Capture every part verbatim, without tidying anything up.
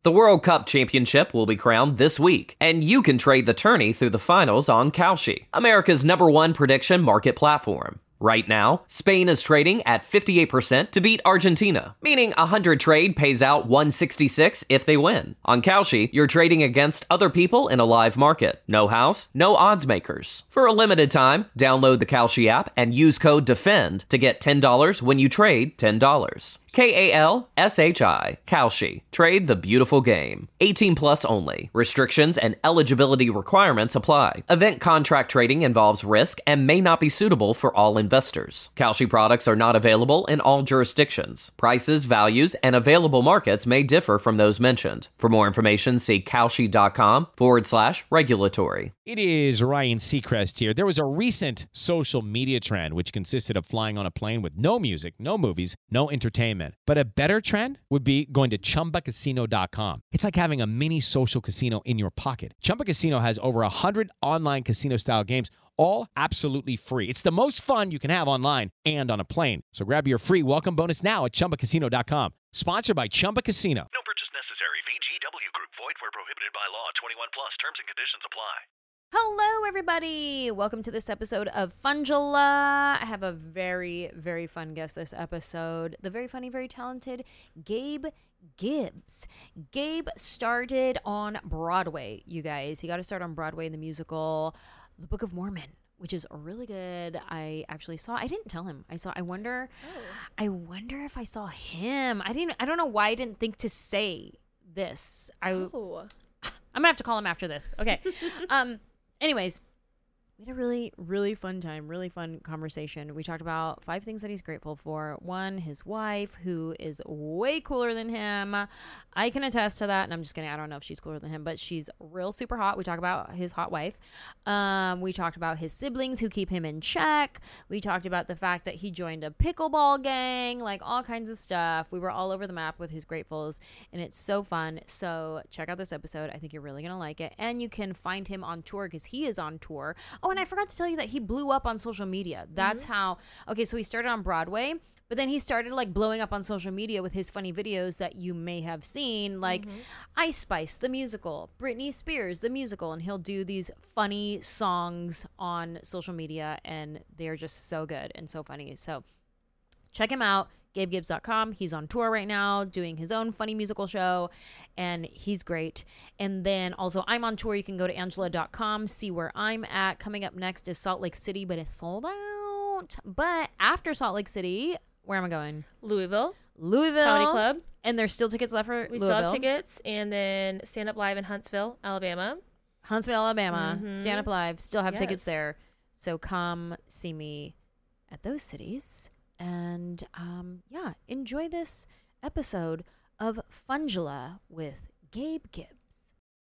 The World Cup Championship will be crowned this week, and you can trade the tourney through the finals on Kalshi, America's number one prediction market platform. Right now, Spain is trading at fifty-eight percent to beat Argentina, meaning a one hundred trade pays out one sixty-six if they win. On Kalshi, you're trading against other people in a live market. No house, no odds makers. For a limited time, download the Kalshi app and use code DEFEND to get ten dollars when you trade ten dollars. K A L S H I, Kalshi. Trade the beautiful game. eighteen plus only. Restrictions and eligibility requirements apply. Event contract trading involves risk and may not be suitable for all investors. Kalshi products are not available in all jurisdictions. Prices, values, and available markets may differ from those mentioned. For more information, see Kalshi.com forward slash regulatory. It is Ryan Seacrest here. There was a recent social media trend which consisted of flying on a plane with no music, no movies, no entertainment. But a better trend would be going to Chumba Casino dot com. It's like having a mini social casino in your pocket. Chumba Casino has over one hundred online casino-style games, all absolutely free. It's the most fun you can have online and on a plane. So grab your free welcome bonus now at Chumba Casino dot com. Sponsored by Chumba Casino. No purchase necessary. V G W Group. Void where prohibited by law. twenty-one plus. Terms and conditions apply. Hello, everybody. Welcome to this episode of Fungela. I have a very, very fun guest this episode. The very funny, very talented Gabe Gibbs. Gabe started on Broadway, you guys. He got to start on Broadway in the musical The Book of Mormon, which is really good. I actually saw, I didn't tell him. I saw, I wonder, oh. I wonder if I saw him. I didn't, I don't know why I didn't think to say this. I, oh. I'm gonna have to call him after this. Okay. um, anyways, we had a really, really fun time, really fun conversation. We talked about five things that he's grateful for. One, his wife, who is way cooler than him. I can attest to that, and I'm just kidding. I don't know if she's cooler than him, but she's real super hot. We talked about his hot wife. Um, we talked about his siblings who keep him in check. We talked about the fact that he joined a pickleball gang, like all kinds of stuff. We were all over the map with his gratefuls, and it's so fun. So check out this episode. I think you're really going to like it. And you can find him on tour because he is on tour. Oh, and I forgot to tell you that he blew up on social media. That's mm-hmm. how, okay, so he started on Broadway, but then he started like blowing up on social media with his funny videos that you may have seen, like mm-hmm. Ice Spice, the musical, Britney Spears, the musical, and he'll do these funny songs on social media, and they're just so good and so funny. So check him out. Gabe Gibbs dot com. He's on tour right now doing his own funny musical show, and he's great. And then also I'm on tour. You can go to Angela dot com, see where I'm at. Coming up next is Salt Lake City, but it's sold out. But after Salt Lake City, where am I going? Louisville. Louisville. Comedy Club. And there's still tickets left for we Louisville. still have tickets. And then Stand Up Live in Huntsville, Alabama. Huntsville, Alabama. Mm-hmm. Stand Up Live. Still have yes. tickets there. So come see me at those cities. And um, yeah, enjoy this episode of Fungela with Gabe Gibbs.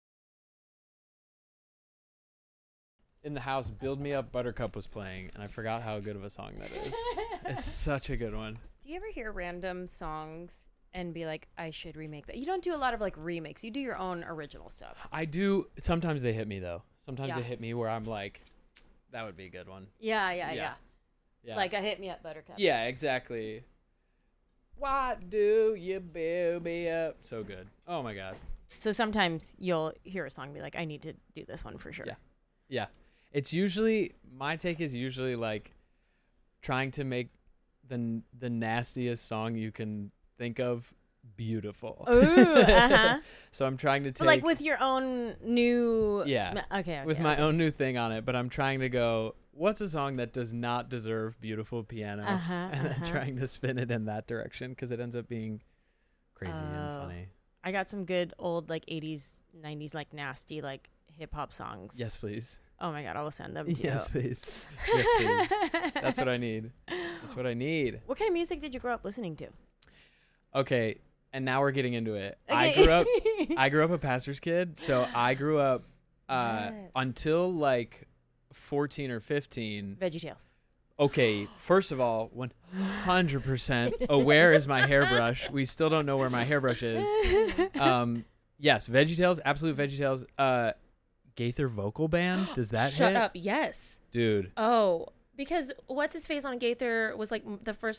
In the House, Build Me Up Buttercup was playing, and I forgot how good of a song that is. It's such a good one. Do you ever hear random songs and be like, I should remake that? You don't do a lot of like remakes. You do your own original stuff. I do. Sometimes they hit me, though. Sometimes yeah. they hit me where I'm like, that would be a good one. Yeah, yeah, yeah. yeah. Yeah. Like a Hit Me Up Buttercup. Yeah, exactly. Why do you build me up? So good. Oh my God. So sometimes you'll hear a song and be like, I need to do this one for sure. Yeah. Yeah. It's usually, my take is usually like trying to make the the nastiest song you can think of beautiful. Ooh, uh-huh. So I'm trying to take. But like with your own new. Yeah. Okay. okay with okay. my own new thing on it, but I'm trying to go, what's a song that does not deserve beautiful piano? Uh-huh, and uh-huh. then trying to spin it in that direction because it ends up being crazy uh, and funny. I got some good old like eighties, nineties, like nasty, like hip hop songs. Yes, please. Oh my God, I will send them to yes, you. Please. Yes, please. That's what I need. That's what I need. What kind of music did you grow up listening to? Okay, and now we're getting into it. Okay. I grew up I grew up a pastor's kid, so I grew up uh, yes. until like fourteen or fifteen. VeggieTales. Okay, first of all, one hundred percent aware is my hairbrush. We still don't know where my hairbrush is. Um, yes, VeggieTales, absolute VeggieTales. Uh, Gaither Vocal Band, does that Shut hit? up, yes. Dude. Oh, because what's his face on Gaither was like the first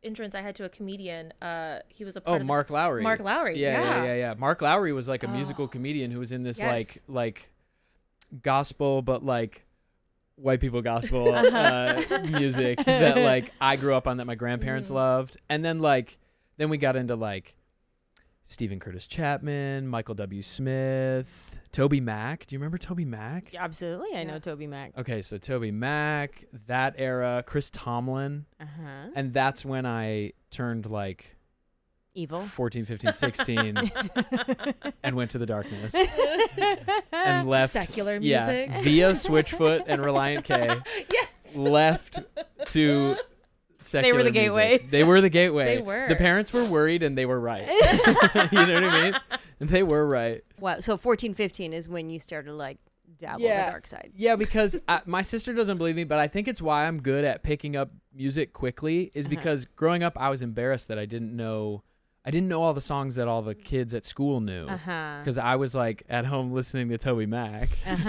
entrance I had to a comedian. Uh, he was a Oh, part of Mark Lowry. Mark Lowry. Yeah, yeah, Yeah. yeah, yeah. Mark Lowry was like a Oh. musical comedian who was in this Yes. like like gospel, but like white people gospel Uh-huh. uh, music that like I grew up on, that my grandparents Mhm. loved, and then like then we got into like Stephen Curtis Chapman, Michael W. Smith, Toby Mac. Do you remember Toby Mac? Yeah, absolutely, I know Yeah. Toby Mac. Okay, so Toby Mac, that era, Chris Tomlin, Uh huh. and that's when I turned like Evil. fourteen, fifteen, sixteen and went to the darkness and left Secular yeah, music. via Switchfoot and Reliant K, Yes. left to secular were the music. gateway. They were the gateway. They were. The parents were worried and they were right. You know what I mean? They were right. Wow. So fourteen, fifteen is when you started like dabble in Yeah. the dark side. Yeah, because I, my sister doesn't believe me, but I think it's why I'm good at picking up music quickly is Uh-huh. because growing up I was embarrassed that I didn't know I didn't know all the songs that all the kids at school knew. Uh huh. Because I was like at home listening to Toby Mac.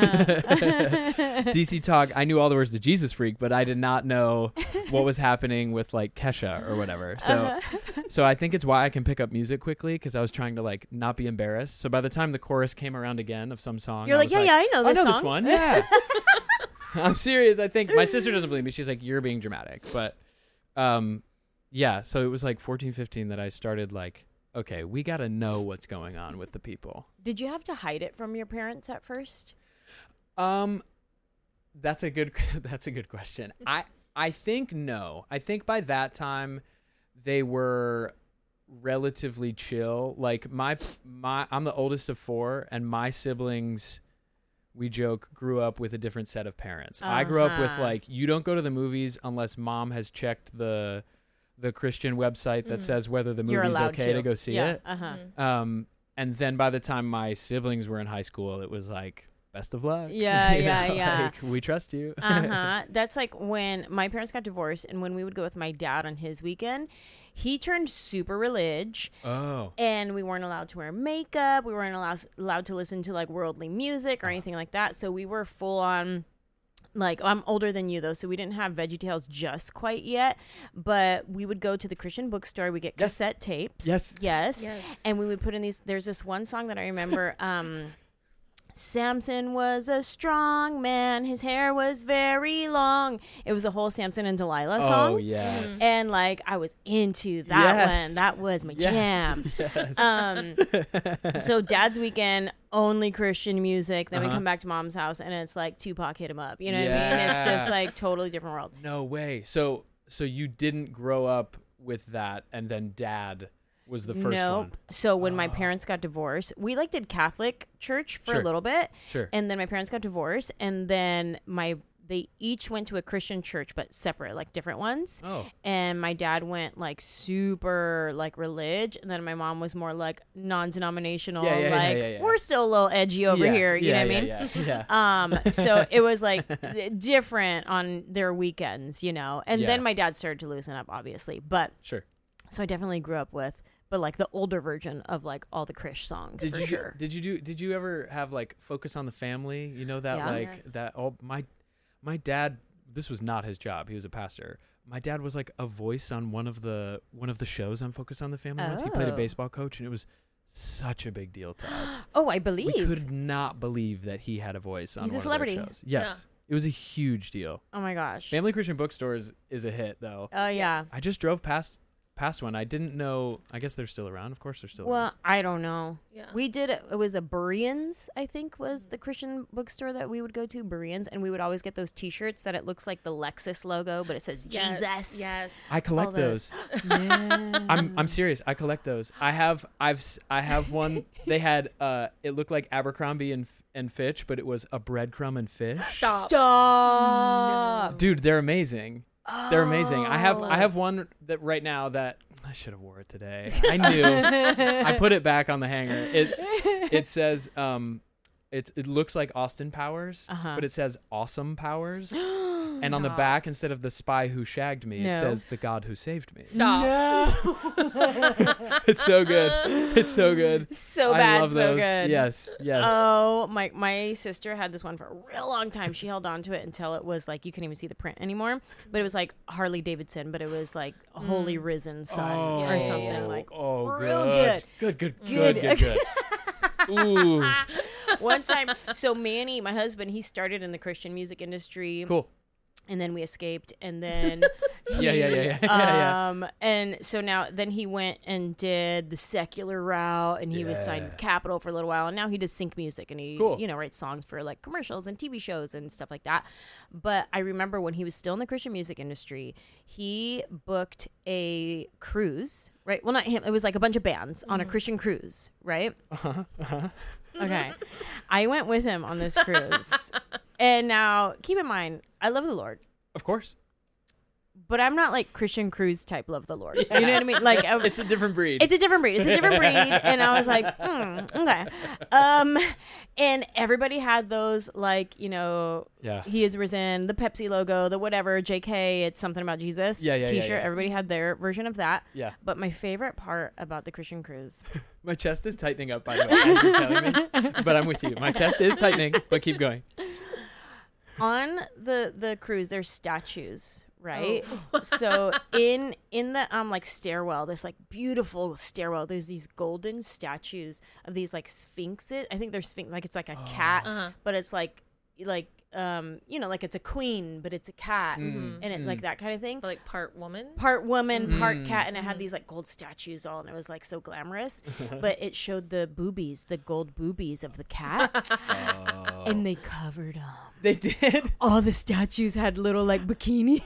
Uh-huh. D C Talk, I knew all the words to Jesus Freak, but I did not know what was happening with like Kesha or whatever. So Uh-huh. so I think it's why I can pick up music quickly, because I was trying to like not be embarrassed. So by the time the chorus came around again of some song, You're I like, was yeah, yeah, I know I this know song. this one. Yeah. I'm serious. I think my sister doesn't believe me. She's like, you're being dramatic. But um, yeah, so it was like fourteen, fifteen that I started like, okay, we got to know what's going on with the people. Did you have to hide it from your parents at first? Um, that's a good that's a good question. I I think no. I think by that time they were relatively chill. Like my my I'm the oldest of four, and my siblings, we joke, grew up with a different set of parents. I grew up with Uh-huh. like, you don't go to the movies unless mom has checked the the Christian website that Mhm. says whether the You're movie's allowed okay to. to go see yeah. it. Uh huh. Mhm. Um, and then by the time my siblings were in high school, it was like, best of luck. Yeah, You yeah, know, yeah. like, we trust you. Uh huh. That's like when my parents got divorced, and when we would go with my dad on his weekend, he turned super religious, Oh. and we weren't allowed to wear makeup. We weren't allowed allowed to listen to like worldly music or anything like that. So we were full on. Like, I'm older than you though, so we didn't have VeggieTales just quite yet. But we would go to the Christian bookstore. We get Yes. cassette tapes. Yes. Yes. Yes. And we would put in these. There's this one song that I remember. Um, Samson was a strong man. His hair was very long. It was a whole Samson and Delilah song. Oh, yes. And like I was into that Yes. one. That was my Yes. jam. Yes. Um, so dad's weekend only Christian music. Then we Uh-huh. come back to mom's house and it's like Tupac hit him up. You know what I mean? It's just Yeah. like totally different world. No way. So so you didn't grow up with that, and then dad was the first nope. one. So when my Oh. parents got divorced, we like did Catholic church for Sure. a little bit, Sure. and then my parents got divorced, and then my they each went to a Christian church but separate, like different ones. Oh. And my dad went like super like religious, and then my mom was more like non-denominational. Yeah, yeah, yeah, like yeah, yeah. we're still a little edgy over Yeah, here. You yeah, know what I yeah, mean? Yeah. yeah. Um, so it was like th- different on their weekends, you know. And Yeah. then my dad started to loosen up, obviously. But Sure. so I definitely grew up with, but like the older version of like all the Krish songs Did for you sure. did you do did you ever have like Focus on the Family? You know that Yeah. like Yes. that oh my my dad, this was not his job. He was a pastor. My dad was like a voice on one of the one of the shows on Focus on the Family once. He played a Oh. baseball coach, and it was such a big deal to us. Oh, I believe. We could not believe that he had a voice on He's a one of celebrity. their shows. Yes. It was a huge deal. Oh my gosh. Family Christian Bookstores is a hit though. Oh yeah. I just drove past past one. I didn't know. I guess they're still around. Of course they're still Well, around. I don't know. Yeah. We did it. It was a Bereans, I think, was the Christian bookstore that we would go to. Bereans, and we would always get those T-shirts that it looks like the Lexus logo, but it says Yes. Jesus. Yes. I collect the- those. Yeah. I'm I'm serious. I collect those. I have I've s- I have one. They had uh it looked like Abercrombie and and Fitch, but it was a breadcrumb and fish. Stop. Stop. Dude, they're amazing. They're amazing. I have Oh. I have one that right now that I should have wore it today. I knew. I put it back on the hanger. It it says um it's it looks like Austin Powers, Uh-huh. but it says Awesome Powers. And on the Stop. back, instead of the spy who shagged me, it No. says the God who saved me. Stop. It's so good. It's so good. So I bad, love so those. good. Yes, yes. Oh, my my sister had this one for a real long time. She held on to it until it was like you couldn't even see the print anymore. But it was like Harley Davidson, but it was like Holy Risen Sun oh, or something like oh, real good. good. Good, good, Good. good, good, good. Ooh, One time, so Manny, my husband, he started in the Christian music industry. cool. And then we escaped, and then Yeah, yeah, yeah, yeah, yeah, yeah. um and so now then he went and did the secular route, and he was signed Yeah. with Capitol for a little while, and now he does sync music, and he Cool. you know writes songs for like commercials and T V shows and stuff like that. But I remember when he was still in the Christian music industry, he booked a cruise, right? Well, not him, it was like a bunch of bands on a Christian cruise, right? Uh-huh, uh-huh. Okay. I went with him on this cruise. And now, keep in mind, I love the Lord, Of course. but I'm not like Christian Cruise type love the Lord. You know what I mean? Like uh, It's a different breed. it's a different breed. It's a different breed. And I was like, mm, okay. Um, and everybody had those like, you know, Yeah. he is risen, the Pepsi logo, the whatever, J K, it's something about Jesus Yeah, yeah, yeah, t-shirt. yeah. Everybody had their version of that. Yeah. But my favorite part about the Christian Cruise, My chest is tightening up, by the way, as you're telling me. But I'm with you. My chest is tightening, but keep going. on the the cruise there's statues, right? So in in the um like stairwell, this like beautiful stairwell, there's these golden statues of these like sphinxes. I think they're sphinx, like it's like a cat, Uh-huh. but it's like like um you know, like it's a queen but it's a cat, Mm, and it's mm. like that kind of thing. But like part woman. Part woman, part Mm. cat, and it had these like gold statues all, and it was like so glamorous. But it showed the boobies, the gold boobies of the cat, Oh. and they covered them. They did? All the statues had little like bikinis,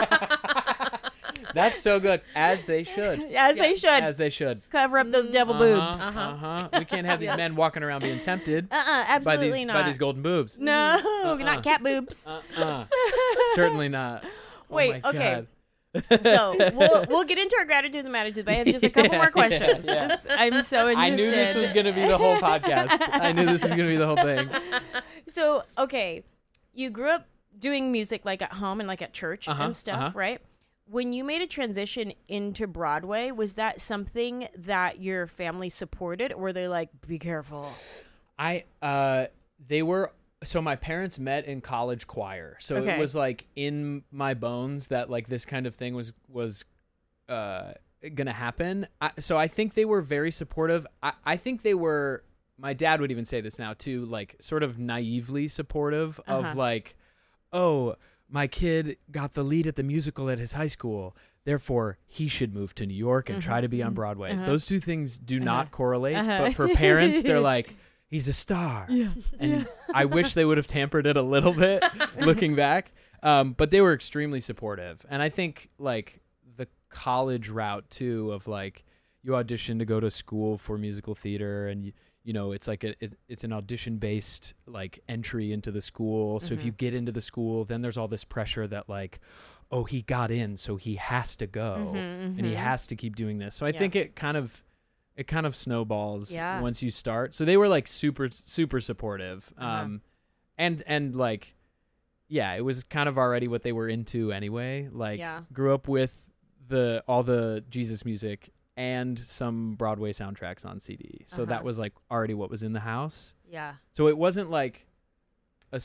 That's so good. As they should. as they should. As they should. Cover up those devil Uh-huh, boobs. Uh-uh, uh-huh. We can't have these men walking around being tempted by absolutely these not. by these golden boobs. no, Uh-uh. not cat boobs. Uh-uh. Certainly not. Oh Wait, my okay. God. So we'll we'll get into our gratitudes and attitudes, but I have just a couple Yeah, more questions. yeah, yeah. Just, I'm so interested. I knew this was going to be the whole podcast. I knew this was going to be the whole thing. So okay, you grew up doing music like at home and like at church Uh-huh, and stuff, uh-huh. right? When you made a transition into Broadway, was that something that your family supported, or were they like, be careful? I uh they were so my parents met in college choir. So Okay. it was like in my bones that like this kind of thing was was uh going to happen. I, so I think they were very supportive. I I think they were, my dad would even say this now too, like sort of naively supportive Uh-huh. of like, oh, my kid got the lead at the musical at his high school, therefore he should move to New York and try to be on Broadway. Uh-huh. Those two things do Uh-huh. not correlate, Uh-huh. but for parents, they're like, he's a star. Yeah. And I wish they would have tampered it a little bit looking back. Um, but they were extremely supportive. And I think like the college route too of like you audition to go to school for musical theater, and you, you know, it's like a, it, it's an audition based like entry into the school. So if you get into the school, then there's all this pressure that like, oh, he got in, so he has to go Mhm, and he mhm. has to keep doing this. So I Yeah. think it kind of, it kind of snowballs Yeah. once you start. So they were like super, super supportive. Uh-huh. Um, and, and like, yeah, it was kind of already what they were into anyway. Like Yeah. grew up with the, all the Jesus music and some Broadway soundtracks on C D. So Uh-huh. that was like already what was in the house. Yeah. So it wasn't like a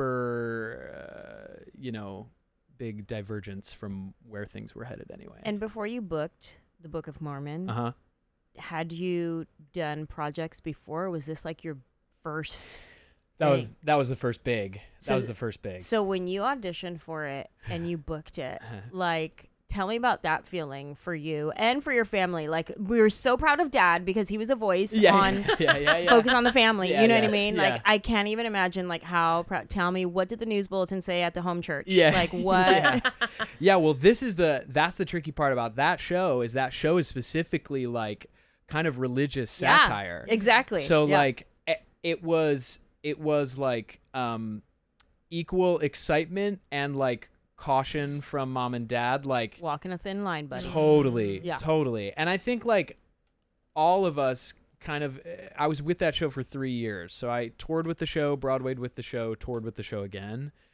super, uh, you know, big divergence from where things were headed anyway. And before you booked the Book of Mormon, uh-huh. had you done projects before? Or was this like your first? That was thing? that was the first big. So- that was the first big. So when you auditioned for it and you booked it, like, tell me about that feeling for you and for your family. Like, we were so proud of Dad because he was a voice yeah, on yeah, yeah, yeah. Focus on the Family. Yeah, you know what yeah, I mean? yeah. Like, I can't even imagine like how proud. Tell me, what did the news bulletin say at the home church? Yeah. Like what? yeah. yeah, well, this is the that's the tricky part about that show is that show is specifically like kind of religious Yeah, satire. exactly. So Yeah. like it, it was it was like um equal excitement and like caution from mom and dad, like Walking a thin line, buddy. totally, Yeah. totally. And I think like all of us kind of, I was with that show for three years. So I toured with the show, Broadwayed with the show, toured with the show again.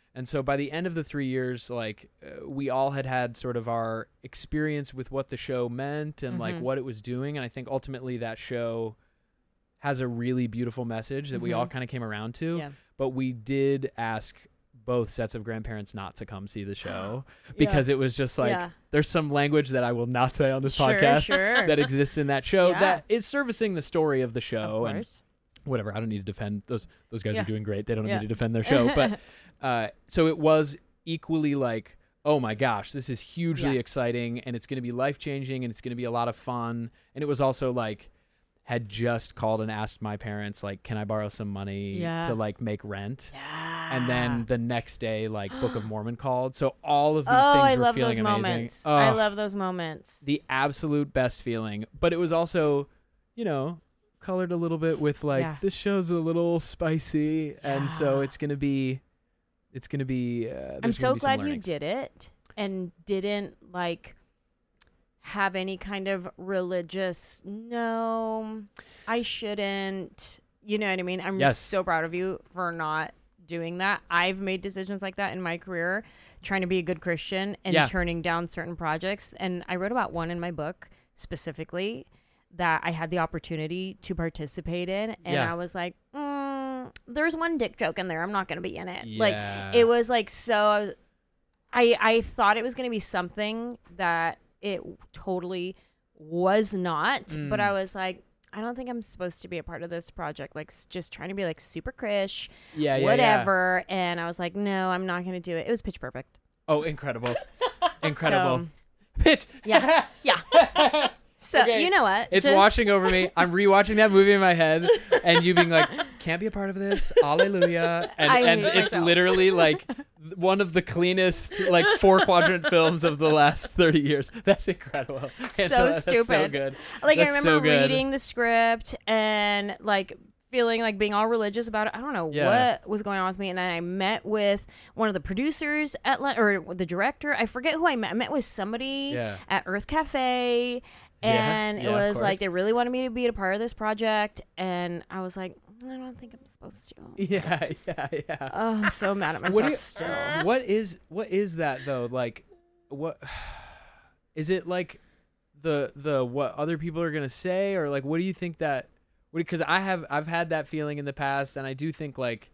And so by the end of the three years, like uh, we all had had sort of our experience with what the show meant and like Mhm. what it was doing. And I think ultimately that show has a really beautiful message that we all Mhm. kind of came around to. Yeah. But we did ask both sets of grandparents not to come see the show because it was just like, Yeah. there's some language that I will not say on this Sure, podcast sure. that exists in that show Yeah. that is servicing the story of the Of show. And course. whatever, I don't need to defend those. Those guys Yeah. are doing great. They don't Yeah. need to defend their show. But uh, so it was equally like, oh my gosh, this is hugely Yeah. exciting and it's going to be life changing and it's going to be a lot of fun. And it was also like, had just called and asked my parents, like, can I borrow some money Yeah. to like make rent? Yeah. And then the next day, like Book of Mormon called. So all of these oh, things I were love feeling those amazing. moments. I Ugh, love those moments. the absolute best feeling. But it was also, you know, colored a little bit with like, Yeah. this show's a little spicy. And so Yeah. it's going to be, it's going to be, uh, I'm there's so gonna be some glad you learnings. did it and didn't like have any kind of religious, no, I shouldn't. You know what I mean? I'm Yes. so proud of you for not doing that. I've made decisions like that in my career, trying to be a good Christian and Yeah. turning down certain projects. And I wrote about one in my book specifically that I had the opportunity to participate in. And Yeah. I was like, mm, there's one dick joke in there. I'm not going to be in it. Yeah. Like, it was like, so I was, I, I thought it was going to be something that it totally was not, but Mm. I was like, I don't think I'm supposed to be a part of this project. Like, s- just trying to be like super Krish, yeah, yeah, whatever. And I was like, no, I'm not going to do it. It was pitch perfect. Yeah. Oh, incredible. Incredible. So, Pitch. yeah. Yeah. So, Okay. you know what? It's Just- washing over me. I'm rewatching that movie in my head, and you being like, "Can't be a part of this." Hallelujah! And I and hate it's myself. literally like one of the cleanest like four quadrant films of the last thirty years. That's incredible. So Angela, that's so stupid. good. Like, I That's remember so good. reading the script and like feeling like being all religious about it. I don't know Yeah. what was going on with me. And then I met with one of the producers at Lon- or the director. I forget who I met. I met with somebody Yeah. at Earth Cafe. Yeah, And it yeah, of was like course. they really wanted me to be a part of this project. And I was like, I don't think I'm supposed to. Yeah, yeah, yeah. Oh, I'm so mad at myself What do you- still. What is what is that though? Like, what is it like? The the what other people are gonna say, or like, what do you think that? Because I have I've had that feeling in the past, and I do think like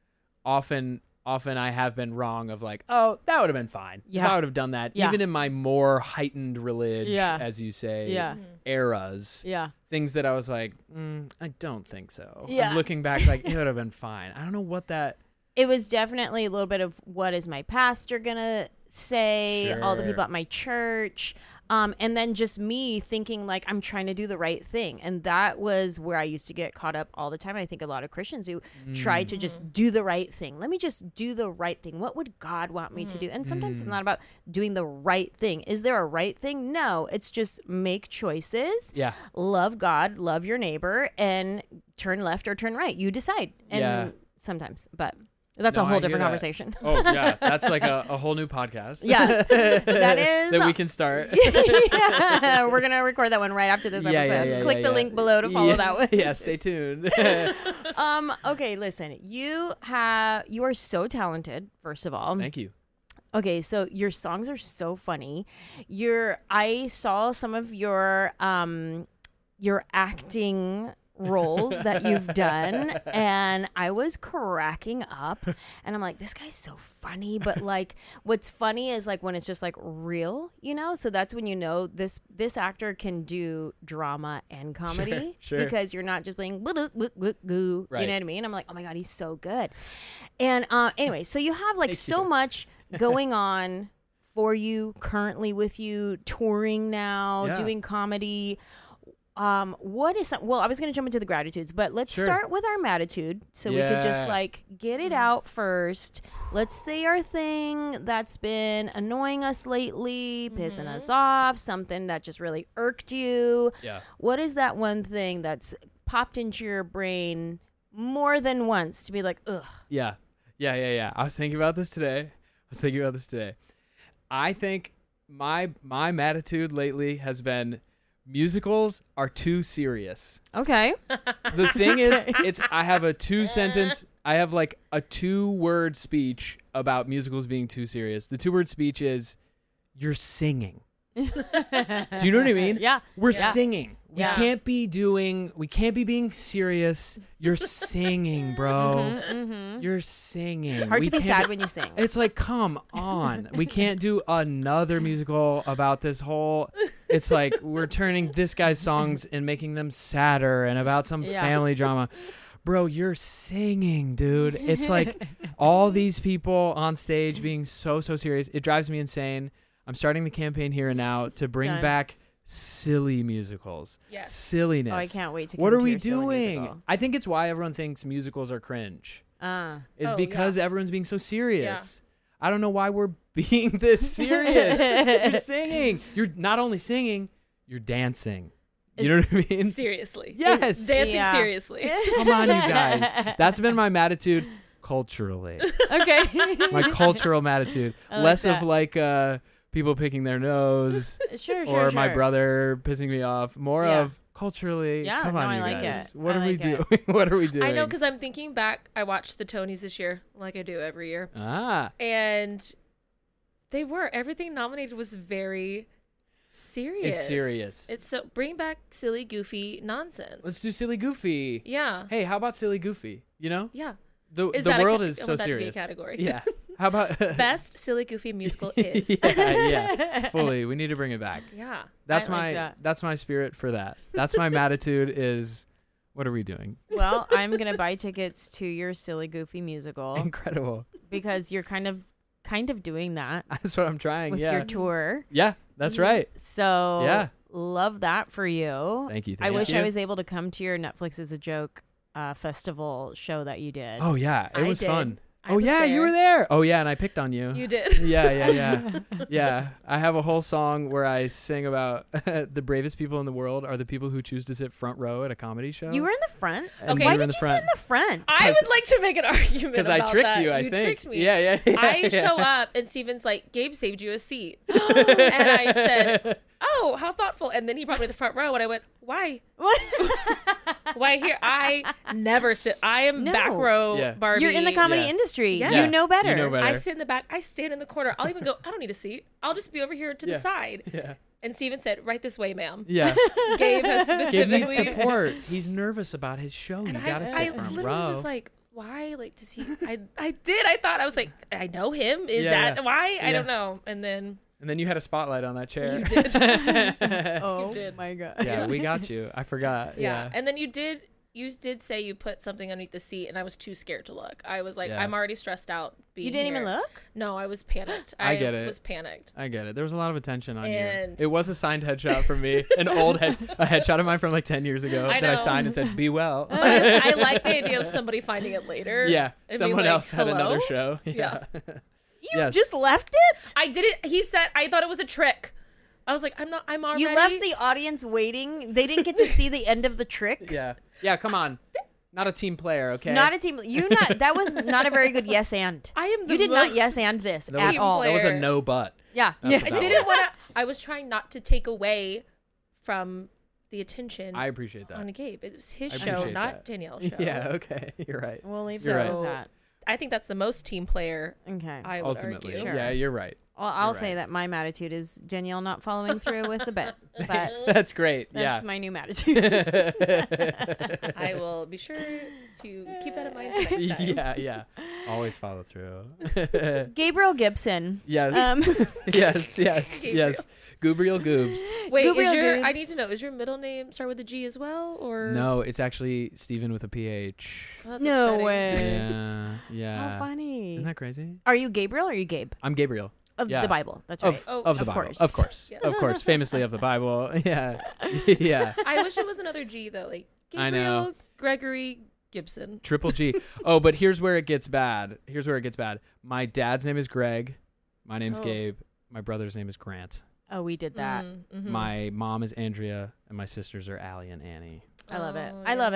often often I have been wrong of like, oh, that would have been fine if Yeah. I would have done that, Yeah. even in my more heightened religion, Yeah. as you say, Yeah. eras. Yeah. Things that I was like, mm, I don't think so. Yeah. I'm looking back, like it would have been fine. I don't know what that. It was definitely a little bit of what is my pastor gonna say, all the Sure. people at my church, um, and then just me thinking like I'm trying to do the right thing, and that was where I used to get caught up all the time. I think a lot of Christians who try Mm. to just do the right thing. Let me just do the right thing. What would God want me to do? And sometimes Mm. it's not about doing the right thing. Is there a right thing? No, it's just make choices. Yeah. Love God, love your neighbor, and turn left or turn right. You decide. And Yeah. sometimes, but that's No, a I whole hear different that. conversation. Oh yeah, that's like a, a whole new podcast. Yeah, that is- that we can start. Yeah, we're gonna record that one right after this Yeah, episode. yeah, yeah, Click yeah, the yeah. link below to follow yeah, that one. Yeah, stay tuned. Um. Okay. Listen. You have. You are so talented. First of all. Thank you. Okay, so your songs are so funny. Your I saw some of your um your acting roles that you've done, and I was cracking up, and I'm like, this guy's so funny. But like, what's funny is like when it's just like real, you know. So that's when you know this this actor can do drama and comedy sure. because you're not just playing goo goo goo goo. Right. You know what I mean? I'm like, oh my god, he's so good. And uh, anyway, so you have like Thank so you. much going on for you currently with you touring now, Yeah. doing comedy. Um, what is some, well, I was going to jump into the gratitudes, but let's Sure. start with our matitude so we could just Yeah. like get it out first. Let's say our thing that's been annoying us lately, pissing us off, something that just really irked you. Yeah. What is that one thing that's popped into your brain more than once to be like, ugh? Yeah. Yeah, yeah, yeah. I was thinking about this today. I was thinking about this today. I think my my attitude lately has been musicals are too serious. Okay. The thing is, it's I have a two sentence, I have like a two word speech about musicals being too serious. The two word speech is, you're singing. Do you know what I mean? Yeah. We're Yeah. singing. We Yeah. can't be doing, we can't be being serious. You're singing, bro. Mm-hmm. You're singing. Hard We to be can't sad when you sing. It's like, come on. We can't do another musical about this whole. It's like we're turning this guy's songs and making them sadder and about some Yeah. family drama. Bro, you're singing, dude. It's like all these people on stage being so, so serious. It drives me insane. I'm starting the campaign here and now to bring Done. back silly musicals. Yes. Silliness. Oh, I can't wait to What come are to we your silly doing? musical. I think it's why everyone thinks musicals are cringe. Uh, Is Oh, because yeah. everyone's being so serious. I don't know why we're being this serious. You're singing. You're not only singing, you're dancing. You know what I mean? Seriously. Yes. Dancing Yeah. seriously. Come on, you guys. That's been my attitude culturally. okay. My cultural attitude. I like Less that. of like uh, people picking their nose Sure, sure, or my sure. brother pissing me off. More Yeah. of culturally. Yeah, Come no, on, I you like guys. it. What I are like we it. doing? What are we doing? I know, because I'm thinking back. I watched the Tonys this year, like I do every year. Ah. And they were. Everything nominated was very serious. serious. It's so bring back silly, goofy nonsense. Let's do Silly Goofy. Yeah. Hey, how about Silly Goofy? You know? Yeah. The, Is the that a world ca- is I so want that to be a serious. category. Yeah. How about Best silly, goofy musical is. yeah, yeah. Fully. We need to bring it back. Yeah. That's I like my that. that's my spirit for that. That's my attitude is what are we doing? Well, I'm gonna buy tickets to your silly goofy musical Incredible. because you're kind of kind of doing that That's what I'm trying. with yeah. your tour. Yeah, that's right. So Yeah. love that for you. Thank you. I thank wish you. I was able to come to your Netflix is a joke uh, festival show that you did. Oh yeah, it I was did. fun. I oh was yeah, you there. were there. Oh yeah, and I picked on you. You did. Yeah, yeah, yeah. Yeah. I have a whole song where I sing about the bravest people in the world are the people who choose to sit front row at a comedy show. You were in the front. And Okay. you Why were in did the you front. sit in the front? I would like to make an argument Because about I tricked that. you, I you think. tricked me. Yeah, yeah, yeah. I yeah. show up and Steven's like, Gabe saved you a seat. And I said, oh, how thoughtful. And then he brought me to the front row and I went, why? Why here? I never sit. I am No. back row Yeah. Barbie. You're in the comedy Yeah. industry. Yes. You Yes, know better. you know better. I sit in the back. I stand in the corner. I'll even go, I don't need a seat. I'll just be over here to Yeah. the side. Yeah. And Steven said, right this way, ma'am. Yeah. Gabe has Gabe specifically. needs support. He's nervous about his show. You And gotta I, sit I front literally row. was like, why? Like, does he? I, I did. I thought, I was like, I know him. Is Yeah, that yeah. why? I Yeah. don't know. And then and then you had a spotlight on that chair. you did. Oh You did. my god. Yeah, we got you. I forgot. Yeah. Yeah. And then you did you did say you put something underneath the seat and I was too scared to look. I was like, Yeah. I'm already stressed out being You didn't even here. look? No, I was panicked. I get it. was panicked. I get it. There was a lot of attention on And- you. It was a signed headshot from me, an old head, a headshot of mine from like ten years ago I that I know. signed and said, "Be well." But I, I like the idea of somebody finding it later. yeah, and being someone like, else had another "Hello?" show. Yeah. You Yes. just left it? I did it. He said, I thought it was a trick. I was like, I'm not, I'm already. You left the audience waiting. They didn't get to see the end of the trick. Yeah, yeah. Come on, not a team player, okay? Not a team. You not. That was not a very good yes and. I am the You did not most yes and this that at was, all. That was a player. no but. Yeah. That's yeah. what I that didn't was. want to. I was trying not to take away from the attention I appreciate that. on Gabe. It was his I show, appreciate not that. Danielle's show. Yeah. Okay. You're right. We'll leave You're it right. with that. I think that's the most team player. Okay. I would Ultimately, argue. yeah, you're right. well, I'll you're say right. that my attitude is Danielle not following through with the bet, but That's great. that's yeah. my new attitude. I will be sure to keep that in mind for next time. yeah, yeah. Always follow through. Gabriel Gibson. yes. Um, yes, yes, yes. Gabriel Goobs. Wait, Gabriel is your? I Goobs. need to know. Is your middle name start with a G as well, or No, it's actually Stephen with a P H. Oh, that's no upsetting. way. Yeah, yeah. How funny. Isn't that crazy? Are you Gabriel or are you Gabe? I'm Gabriel. Of Yeah. the Bible. That's right. Of, Oh, of the of Bible. course. Of course. Yes. Of course. Famously of the Bible. Yeah. yeah. I wish it was another G though, like I Gabriel know. Gregory Gibson. Triple G. Oh, but here's where it gets bad. Here's where it gets bad. My dad's name is Greg. My name's Oh. Gabe. My brother's name is Grant. Oh, we did that. Mm, mhm. My mom is Andrea, and my sisters are Allie and Annie. I love it. Oh, I yeah. love it.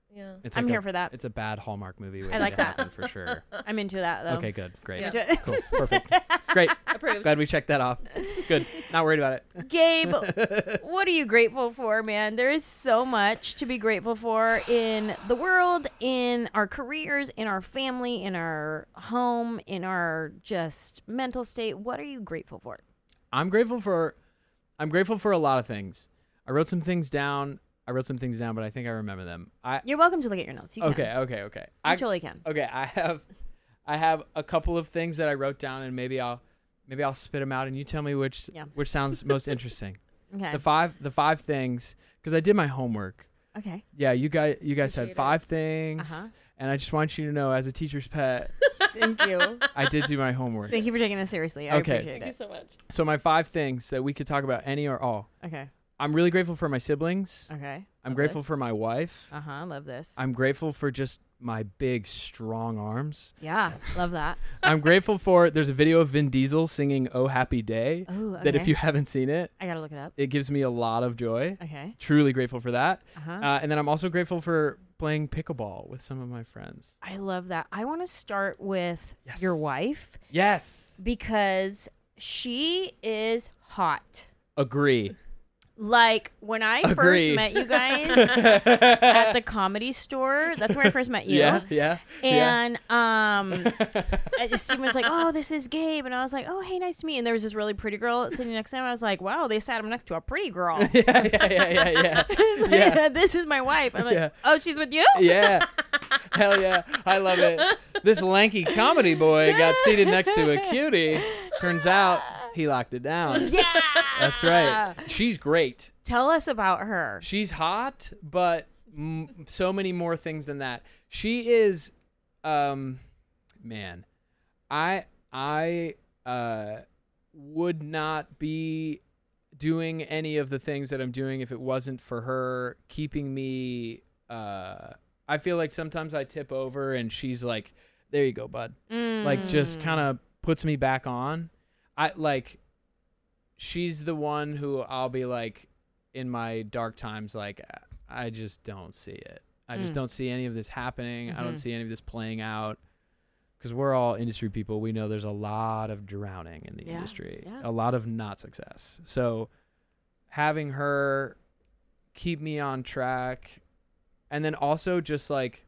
Yeah. It's I'm like here a- for that. It's a bad Hallmark movie. I waiting like to that. happen for sure. I'm into that though. Okay, good, great, Yeah. cool, perfect, great. Approved. Glad we checked that off. Good. Not worried about it. Gabe, what are you grateful for, man? There is so much to be grateful for in the world, in our careers, in our family, in our home, in our just mental state. What are you grateful for? I'm grateful for. I'm grateful for a lot of things. I wrote some things down. I wrote some things down, but I think I remember them. I You're welcome to look at your notes. You can. okay, okay, okay. You I totally can. okay. I have, I have a couple of things that I wrote down, and maybe I'll, maybe I'll spit them out, and you tell me which Yeah. which sounds most interesting. Okay. The five, the five things, because I did my homework. Okay. Yeah, you guys, you guys had Appreciate it. five things, Uh-huh. and I just want you to know, as a teacher's pet, Thank you. I did do my homework. Thank you for taking this seriously. I Okay. appreciate Thank you it. so much. So my five things that we could talk about, any or all. Okay. I'm really grateful for my siblings. Okay. I'm Love grateful this. for my wife. Uh huh. Love this. I'm grateful for just my big, strong arms. Yeah. Love that. I'm grateful for, there's a video of Vin Diesel singing Oh Happy Day Oh, okay. that if you haven't seen it, I gotta look it up. it gives me a lot of joy. Okay. Truly grateful for that. Uh-huh. Uh, and then I'm also grateful for playing pickleball with some of my friends. I love that. I want to start with Yes. your wife Yes. because she is hot. Agree. Like when I Agree. first met you guys at the Comedy Store, that's where I first met you. Yeah, yeah. And um, uh, Steven was like, "Oh, this is Gabe," and I was like, "Oh, hey, nice to meet you." And there was this really pretty girl sitting next to him. I was like, "Wow, they sat him next to a pretty girl." yeah, yeah, yeah, yeah, yeah. It's like, Yeah. This is my wife. I'm like, Yeah. "Oh, she's with you?" Yeah. Hell yeah. I love it. This lanky comedy boy got seated next to a cutie. Turns out he locked it down. Yeah. That's right. She's great. Tell us about her. She's hot, but m- so many more things than that. She is, um, man, I I uh would not be doing any of the things that I'm doing if it wasn't for her keeping me. Uh, I feel like sometimes I tip over and she's like, "There you go, bud." Like just kind of puts me back on. I like. She's the one who I'll be like, in my dark times, like I just don't see it. I just Mm. don't see any of this happening. I don't Mhm. see any of this playing out. Because we're all industry people. We know there's a lot of drowning in the Yeah, industry, yeah. a lot of not success. So having her keep me on track, and then also just like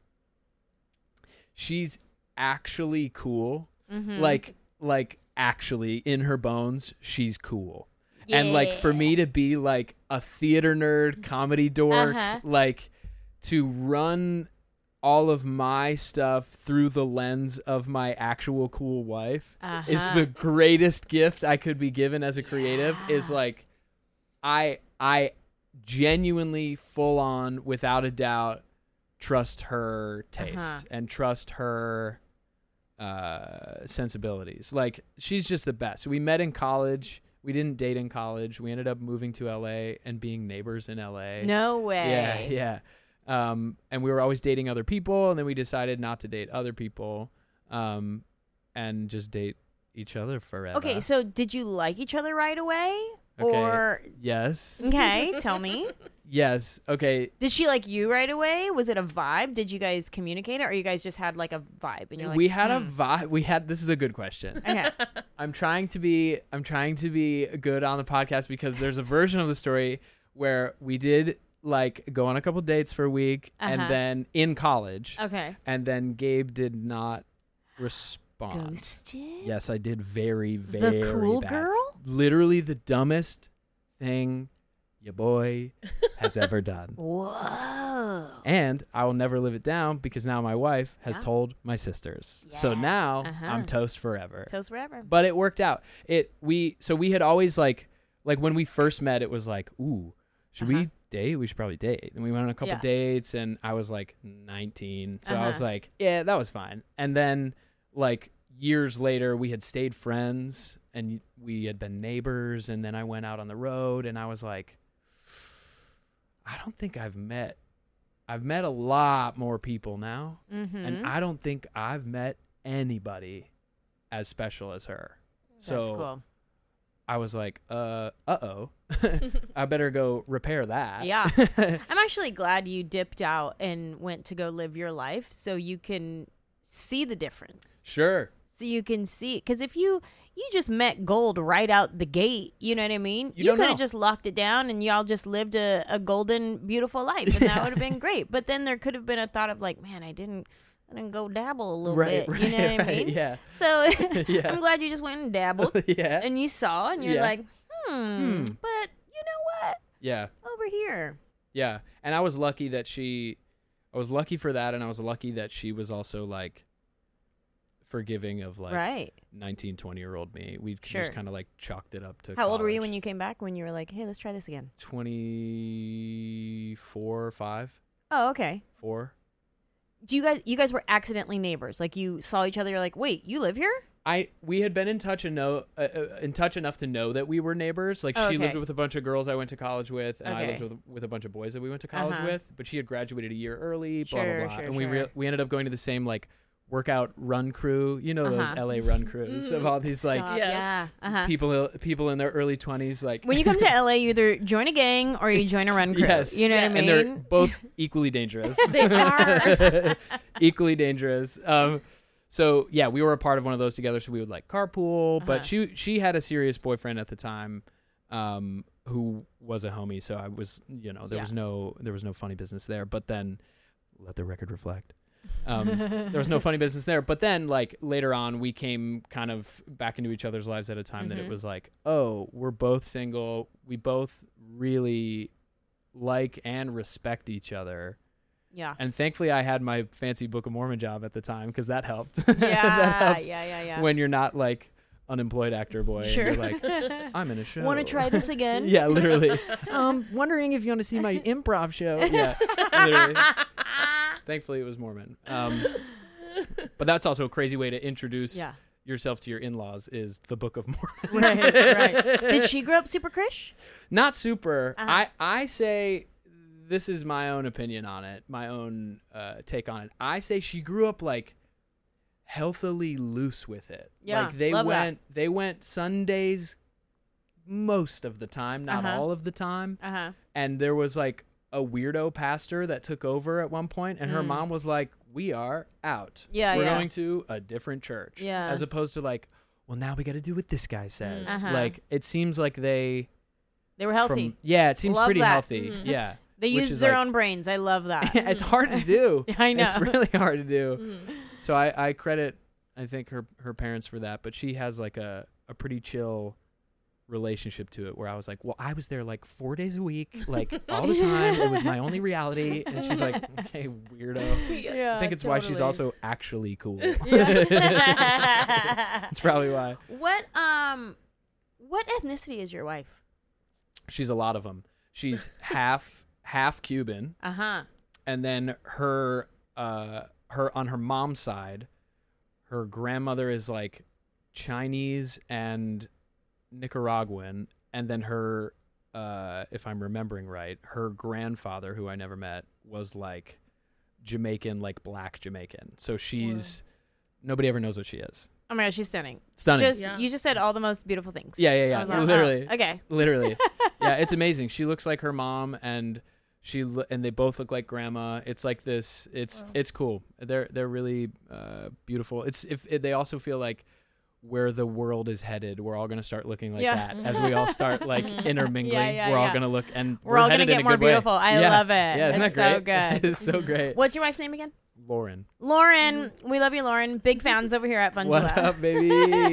she's actually cool. Mhm. Like like actually in her bones, she's cool. And like for me to be like a theater nerd, comedy dork, Uh-huh. like to run all of my stuff through the lens of my actual cool wife is Uh-huh. the greatest gift I could be given as a creative. Is like I I genuinely full on without a doubt trust her taste Uh-huh. and trust her uh sensibilities. Like she's just the best. We met in college. We didn't date in college. We ended up moving to L A and being neighbors in L A. No way. Yeah, yeah. Um, and we were always dating other people, and then we decided not to date other people, um, and just date each other forever. Okay, so did you like each other right away? Okay. Or Yes. okay, tell me. Yes. Okay. Did she like you right away? Was it a vibe? Did you guys communicate it, or you guys just had like a vibe? And you're like, we had a hmm. vibe. We had. This is a good question. Okay. I'm trying to be. I'm trying to be good on the podcast because there's a version of the story where we did like go on a couple dates for a week, Uh-huh. and then in college, Okay. and then Gabe did not respond. Ghosted. Yes, I did very, very The cool bad. girl. Literally the dumbest thing your boy has ever done. Whoa. And I will never live it down because now my wife has Yeah. told my sisters. So Yeah. now Uh-huh. I'm toast forever. Toast forever. But it worked out. It we so we had always like like when we first met, it was like, ooh, should Uh-huh. we date? We should probably date. And we went on a couple Yeah. dates, and I was like nineteen, so I was Uh-huh. like, yeah, that was fine. And then like years later, we had stayed friends, and we had been neighbors. And then I went out on the road, and I was like, I don't think I've met. I've met a lot more people now, Mm-hmm. and I don't think I've met anybody as special as her. So That's cool. I was like, uh, uh-oh, I better go repair that. Yeah. I'm actually glad you dipped out and went to go live your life so you can see the difference. Sure. So you can see, because if you you just met gold right out the gate, you know what I mean? You You, don't could know. have just locked it down and y'all just lived a, a golden, beautiful life, and that would have been great. But then there could have been a thought of like, man, I didn't, I didn't go dabble a little Right, bit. You know right, what I right, mean? yeah. So Yeah. I'm glad you just went and dabbled, Yeah. and you saw, and you're Yeah. like, hmm, Hmm. but you know what? Yeah. Over here. Yeah. And I was lucky that she, I was lucky for that. And I was lucky that she was also like forgiving of like Right. nineteen, twenty year old me. We Sure. just kind of like chalked it up to How old were you college. when you came back? When you were like, hey, let's try this again? twenty-four, five, Oh, okay. four. Do you guys you guys were accidentally neighbors? Like you saw each other, you're like, wait, you live here? I we had been in touch and know uh, uh, in touch enough to know that we were neighbors. Like Oh, she okay. lived with a bunch of girls I went to college with, and I Okay. lived with, with a bunch of boys that we went to college Uh-huh. with. But she had graduated a year early. Blah Sure, blah blah. sure, and we sure. re- we ended up going to the same like workout run crew. You know those Uh-huh. L A run crews of all these like Stop. Yes. Yeah. Uh-huh. people people in their early twenties. Like When you come to L A, you either join a gang or you join a run crew. yes, You know what I mean? and they're both equally dangerous. They are. equally dangerous. Um, so yeah, we were a part of one of those together. So we would like carpool, Uh-huh. but she she had a serious boyfriend at the time, um, who was a homie. So I was, you know, there Yeah. was no there was no funny business there. But then, let the record reflect. Um, there was no funny business there. But then, like later on, we came kind of back into each other's lives at a time that it Mhm. was like, oh, we're both single. We both really like and respect each other. Yeah. And thankfully, I had my fancy Book of Mormon job at the time because that helped. Yeah. that helps yeah, yeah, yeah. when you're not like unemployed actor boy. Sure. And you're like, I'm in a show. Want to try this again? yeah, literally. um, wondering if you want to see my improv show. Yeah, literally. Thankfully, it was Mormon. Um, but that's also a crazy way to introduce Yeah. yourself to your in-laws is the Book of Mormon. Right, right. Did she grow up super Krish? Not super. Uh-huh. I, I say this is my own opinion on it, my own uh, take on it. I say she grew up like healthily loose with it. Yeah, like they love that. went they went Sundays most of the time, not Uh-huh. all of the time. Uh-huh. And there was like a weirdo pastor that took over at one point, and her Mm. mom was like, "We are out. Yeah, we're yeah. going to a different church." Yeah. As opposed to like, well, now we got to do what this guy says. Uh-huh. Like it seems like they They were healthy. from yeah, it seems Love pretty that. healthy. Mhm. Yeah. they which used is their like- own brains. I love that. it's hard to do. I know. It's really hard to do. Mhm. So I, I credit I think her her parents for that, but she has like a, a pretty chill relationship to it where I was like, well, I was there like four days a week, like all the time. It was my only reality. And she's like, okay, weirdo. Yeah, I think it's why she's totally. also actually cool. Yeah. That's probably why. What um what ethnicity is your wife? She's a lot of them. She's half half Cuban, Uh-huh. and then her uh her on her mom's side, her grandmother is like Chinese and Nicaraguan, and then her uh if I'm remembering right, her grandfather, who I never met, was like Jamaican, like black Jamaican. So she's nobody ever knows what she is. Oh my god, she's stunning. Stunning. Just Yeah. you just said all the most beautiful things. Yeah, yeah, I yeah. was like, oh, Literally. okay. Literally. Yeah, it's amazing. She looks like her mom, and she lo- and they both look like grandma. It's like this. It's it's cool. They're they're really uh, beautiful. It's if, if they also feel like where the world is headed, we're all gonna start looking like Yeah. that as we all start like intermingling. Yeah, yeah, we're all yeah. gonna look, and We're all headed gonna in get a more good way. beautiful. I Yeah. love it. Yeah, isn't It's that so great? good. It's so great. What's your wife's name again? Lauren. Lauren. We love you, Lauren. Big fans over here at Fun What up, baby?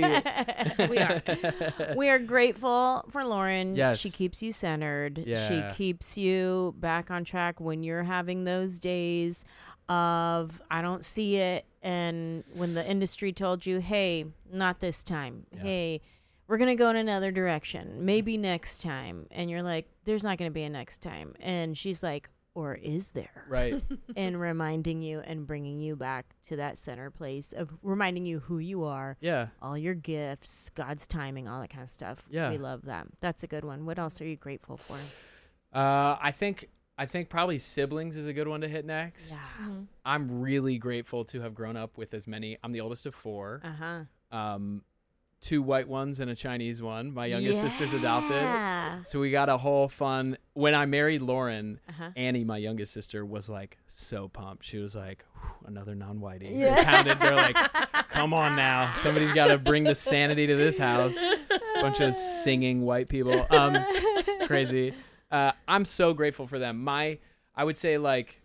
We are. We are grateful for Lauren. Yes. She keeps you centered. Yeah. She keeps you back on track when you're having those days of I don't see it, and when the industry told you, hey, not this time. Yeah. Hey, we're going to go in another direction. Maybe next time. And you're like, there's not going to be a next time. And she's like, or is there? Right. And reminding you and bringing you back to that center place of reminding you who you are, Yeah. all your gifts, God's timing, all that kind of stuff. Yeah. We love that. That's a good one. What else are you grateful for? Uh, I think I think probably siblings is a good one to hit next. Yeah. Mhm. I'm really grateful to have grown up with as many. I'm the oldest of four. Uh huh. Um, two white ones and a Chinese one. My youngest sister's adopted. Yeah. So we got a whole fun. When I married Lauren, Uh-huh. Annie, my youngest sister, was like so pumped. She was like, "Whew, another non-whitey." Yeah. They pounded. They're like, "Come on now, somebody's got to bring the sanity to this house." Bunch of singing white people. Um, crazy. Uh, I'm so grateful for them. My, I would say like,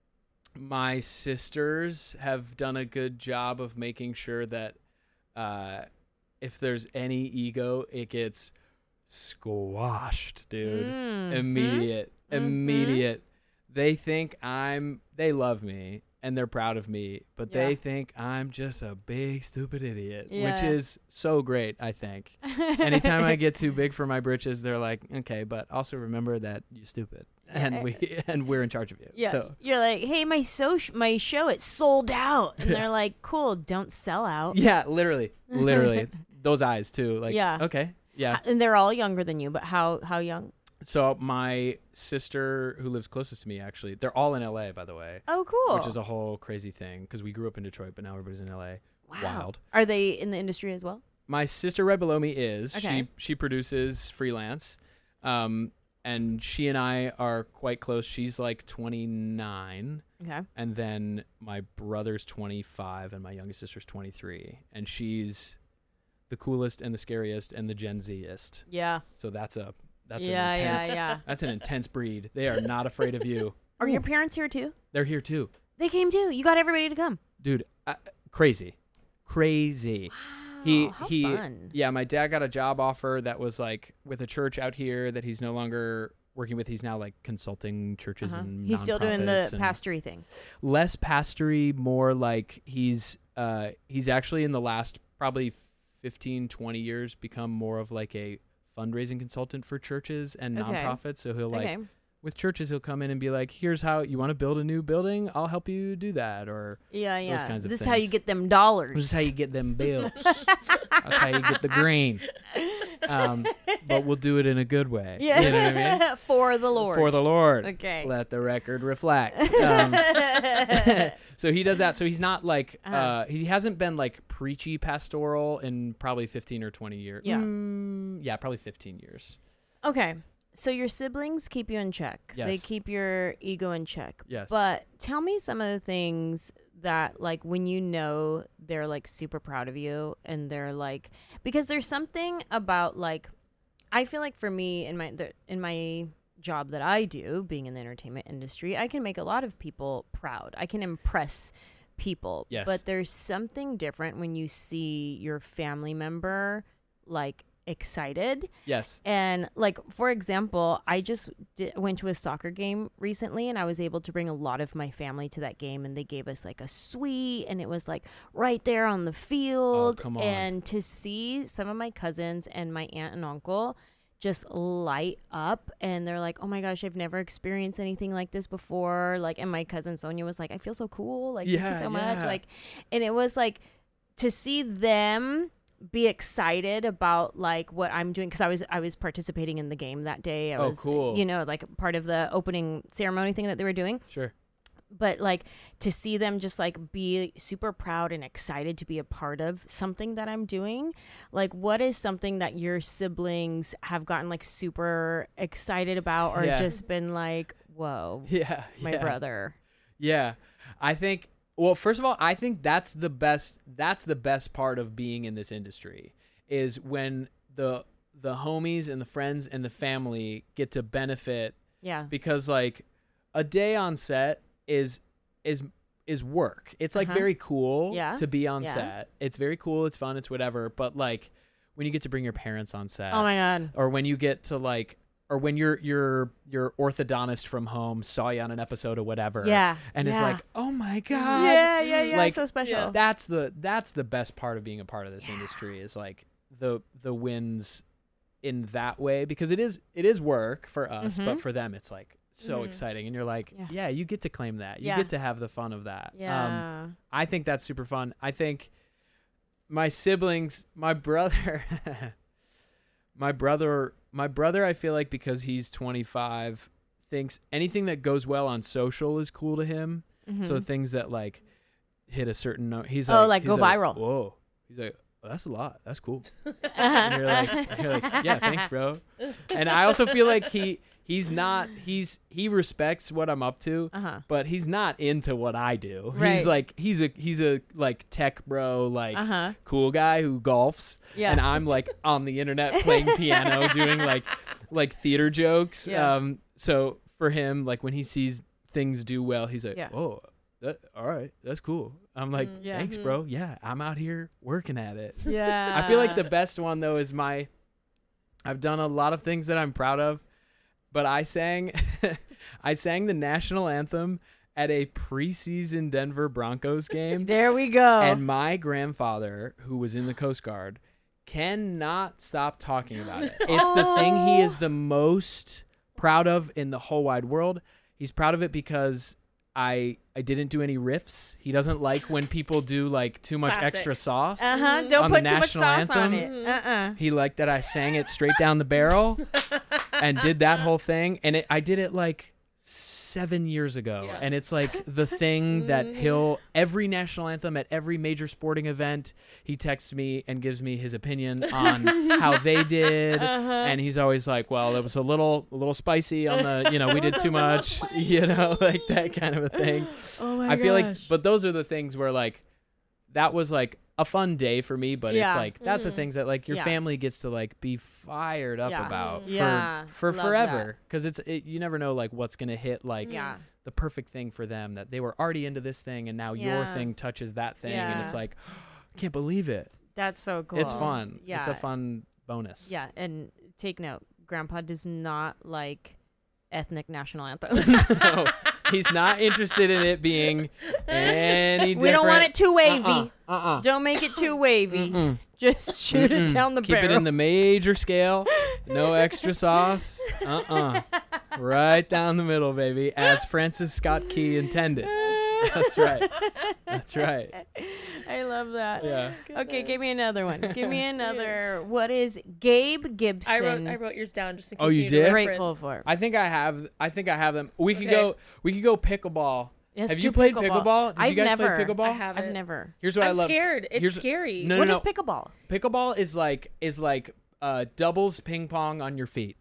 my sisters have done a good job of making sure that, uh, if there's any ego, it gets squashed, dude. Mhm. Immediate, Mhm. immediate. They think I'm, they love me and they're proud of me, but Yeah. they think I'm just a big stupid idiot, which Yeah. is so great, I think. Anytime I get too big for my britches, they're like, okay, but also remember that you're stupid and we and we're in charge of you. Yeah, So you're like, hey, my so my show it's sold out, and they're like, cool, don't sell out. yeah, literally, literally, those eyes too. Like, Yeah. okay, yeah. And they're all younger than you, but how how young? So my sister, who lives closest to me, actually, they're all in L A, by the way, Oh, cool. which is a whole crazy thing because we grew up in Detroit, but now everybody's in L A. wow. Wild. Are they in the industry as well? My sister right below me is. Okay. She she produces freelance, um, and she and I are quite close. She's like twenty-nine, Okay. and then my brother's twenty-five, and my youngest sister's twenty-three, and she's the coolest and the scariest and the Gen Z-est. Yeah. So that's a that's yeah, an intense yeah, yeah. that's an intense breed. They are not afraid of you. Are your parents here too? They're here too, They came too. You got everybody to come. dude. Uh, crazy, crazy. He Wow, how he fun. yeah, my dad got a job offer that was like with a church out here that he's no longer working with. He's now like consulting churches Uh-huh. and He's still doing the nonprofits and pastory thing. less pastory, more like he's uh he's actually in the last probably fifteen, twenty years become more of like a fundraising consultant for churches and Okay. nonprofits. So he'll like Okay. with churches he'll come in and be like, here's how you want to build a new building, I'll help you do that, or Yeah, yeah. kinds of this is how you things. get them dollars. this is how you get them bills. That's how you get the green. Um, but we'll do it in a good way. Yeah. You know what I mean? For the Lord. For the Lord. Okay. Let the record reflect. Um, so he does that. So he's not like, uh, Uh-huh. he hasn't been like preachy pastoral in probably fifteen or twenty years. Yeah. Mm, yeah, probably fifteen years. Okay. So your siblings keep you in check. They Yes. keep your ego in check. Yes. But tell me some of the things that like when you know they're like super proud of you and they're like because there's something about like I feel like for me in my the, in my job that I do being in the entertainment industry, I can make a lot of people proud. I can impress people. Yes. But there's something different when you see your family member like excited. Yes. And like for example, I just di- went to a soccer game recently, and I was able to bring a lot of my family to that game, and they gave us like a suite, and it was like right there on the field. Oh, come on. And to see some of my cousins and my aunt and uncle just light up, and they're like, "Oh my gosh, I've never experienced anything like this before!" Like, and my cousin Sonia was like, "I feel so cool! Like, thank Yeah, you so much!" yeah. Like, and it was like to see them be excited about like what I'm doing because I was I was participating in the game that day. I Oh, was, cool. you know, like part of the opening ceremony thing that they were doing. Sure. But like to see them just like be super proud and excited to be a part of something that I'm doing. Like, what is something that your siblings have gotten like super excited about, or Yeah. just been like, "Whoa, Yeah. my yeah. brother." Yeah. I think well, first of all, I think that's the best that's the best part of being in this industry is when the the homies and the friends and the family get to benefit Yeah. because like a day on set is is is work. It's like Uh-huh. very cool Yeah. to be on Yeah. set. It's very cool, it's fun, it's whatever, but like when you get to bring your parents on set Oh my god. or when you get to like or when your your your orthodontist from home saw you on an episode or whatever Yeah. and it's yeah. like, oh my god, yeah, yeah, yeah. like, so special. that's the that's the best part of being a part of this industry is like the the wins in that way because it is it is work for us, Mhm. but for them it's like so Mhm. exciting, and you're like, Yeah. yeah. you get to claim that, you Yeah. get to have the fun of that. Um, Yeah. I think that's super fun. I think my siblings, my brother, my brother, my brother, I feel like because he's twenty-five, thinks anything that goes well on social is cool to him. So Mhm. things that like hit a certain note, he's Oh, like, like he's go viral. Whoa, he's like, oh, that's a lot. That's cool. And you're like, you're like, yeah, thanks, bro. And I also feel like he he's not he's he respects what I'm up to, Uh-huh. but he's not into what I do. Right. He's like he's a he's a like tech bro, like Uh-huh. cool guy who golfs. Yeah. And I'm like on the internet playing piano, doing like like theater jokes. Yeah. Um so for him, like when he sees things do well, he's like, Yeah. oh, that, all right, that's cool. I'm like, Yeah. thanks, bro. Yeah, I'm out here working at it. Yeah. I feel like the best one though is my. I've done a lot of things that I'm proud of, but I sang, I sang the national anthem at a preseason Denver Broncos game, There we go. and my grandfather, who was in the Coast Guard, cannot stop talking about it. It's the thing he is the most proud of in the whole wide world. He's proud of it because I I didn't do any riffs. He doesn't like when people do like too much Classic. extra sauce. uh-huh. Don't on the put too much national sauce on anthem. it. Uh-uh. He liked that I sang it straight down the barrel and did that whole thing. And it, I did it like seven years ago. Yeah. And it's like the thing that he'll, every national anthem at every major sporting event, he texts me and gives me his opinion on how they did. Uh-huh. And he's always like, well, it was a little, a little spicy on the, you know, we did too much, you know, like that kind of a thing. Oh my I feel like, but those are the things where like, that was like a fun day for me, but Yeah. it's like that's the things that like your Yeah. family gets to like be fired up Yeah. about for Yeah. for Love forever, because it's it, you never know like what's gonna hit like Yeah. the perfect thing for them, that they were already into this thing and now your Yeah. thing touches that thing, and Yeah. it's like I can't believe it. That's so cool. It's fun. Yeah. It's a fun bonus. Yeah, and take note, Grandpa does not like ethnic national anthems. No, he's not interested in it being any different. We don't want it too wavy. Uh-uh. Uh-uh. Don't make it too wavy. Mm-mm. Just shoot Mm-mm. it down the Keep barrel. it in the major scale. No extra sauce. Uh-uh. Right down the middle, baby, as Francis Scott Key intended. That's right. That's right. I love that. Yeah. Okay, give me another one. Give me another. What is Gabe Gibson? I wrote I wrote yours down just in case Oh, you need did? a grateful reference. for. I think I have. I think I have them. We could Okay. go. We could go pickleball. Let's have do you played pickleball? Did I've you guys never. play pickleball? I haven't. I've never. Here's what I'm I love. scared. It's Here's- scary. No, What no, is no. pickleball? Pickleball is like is like uh, doubles ping pong on your feet.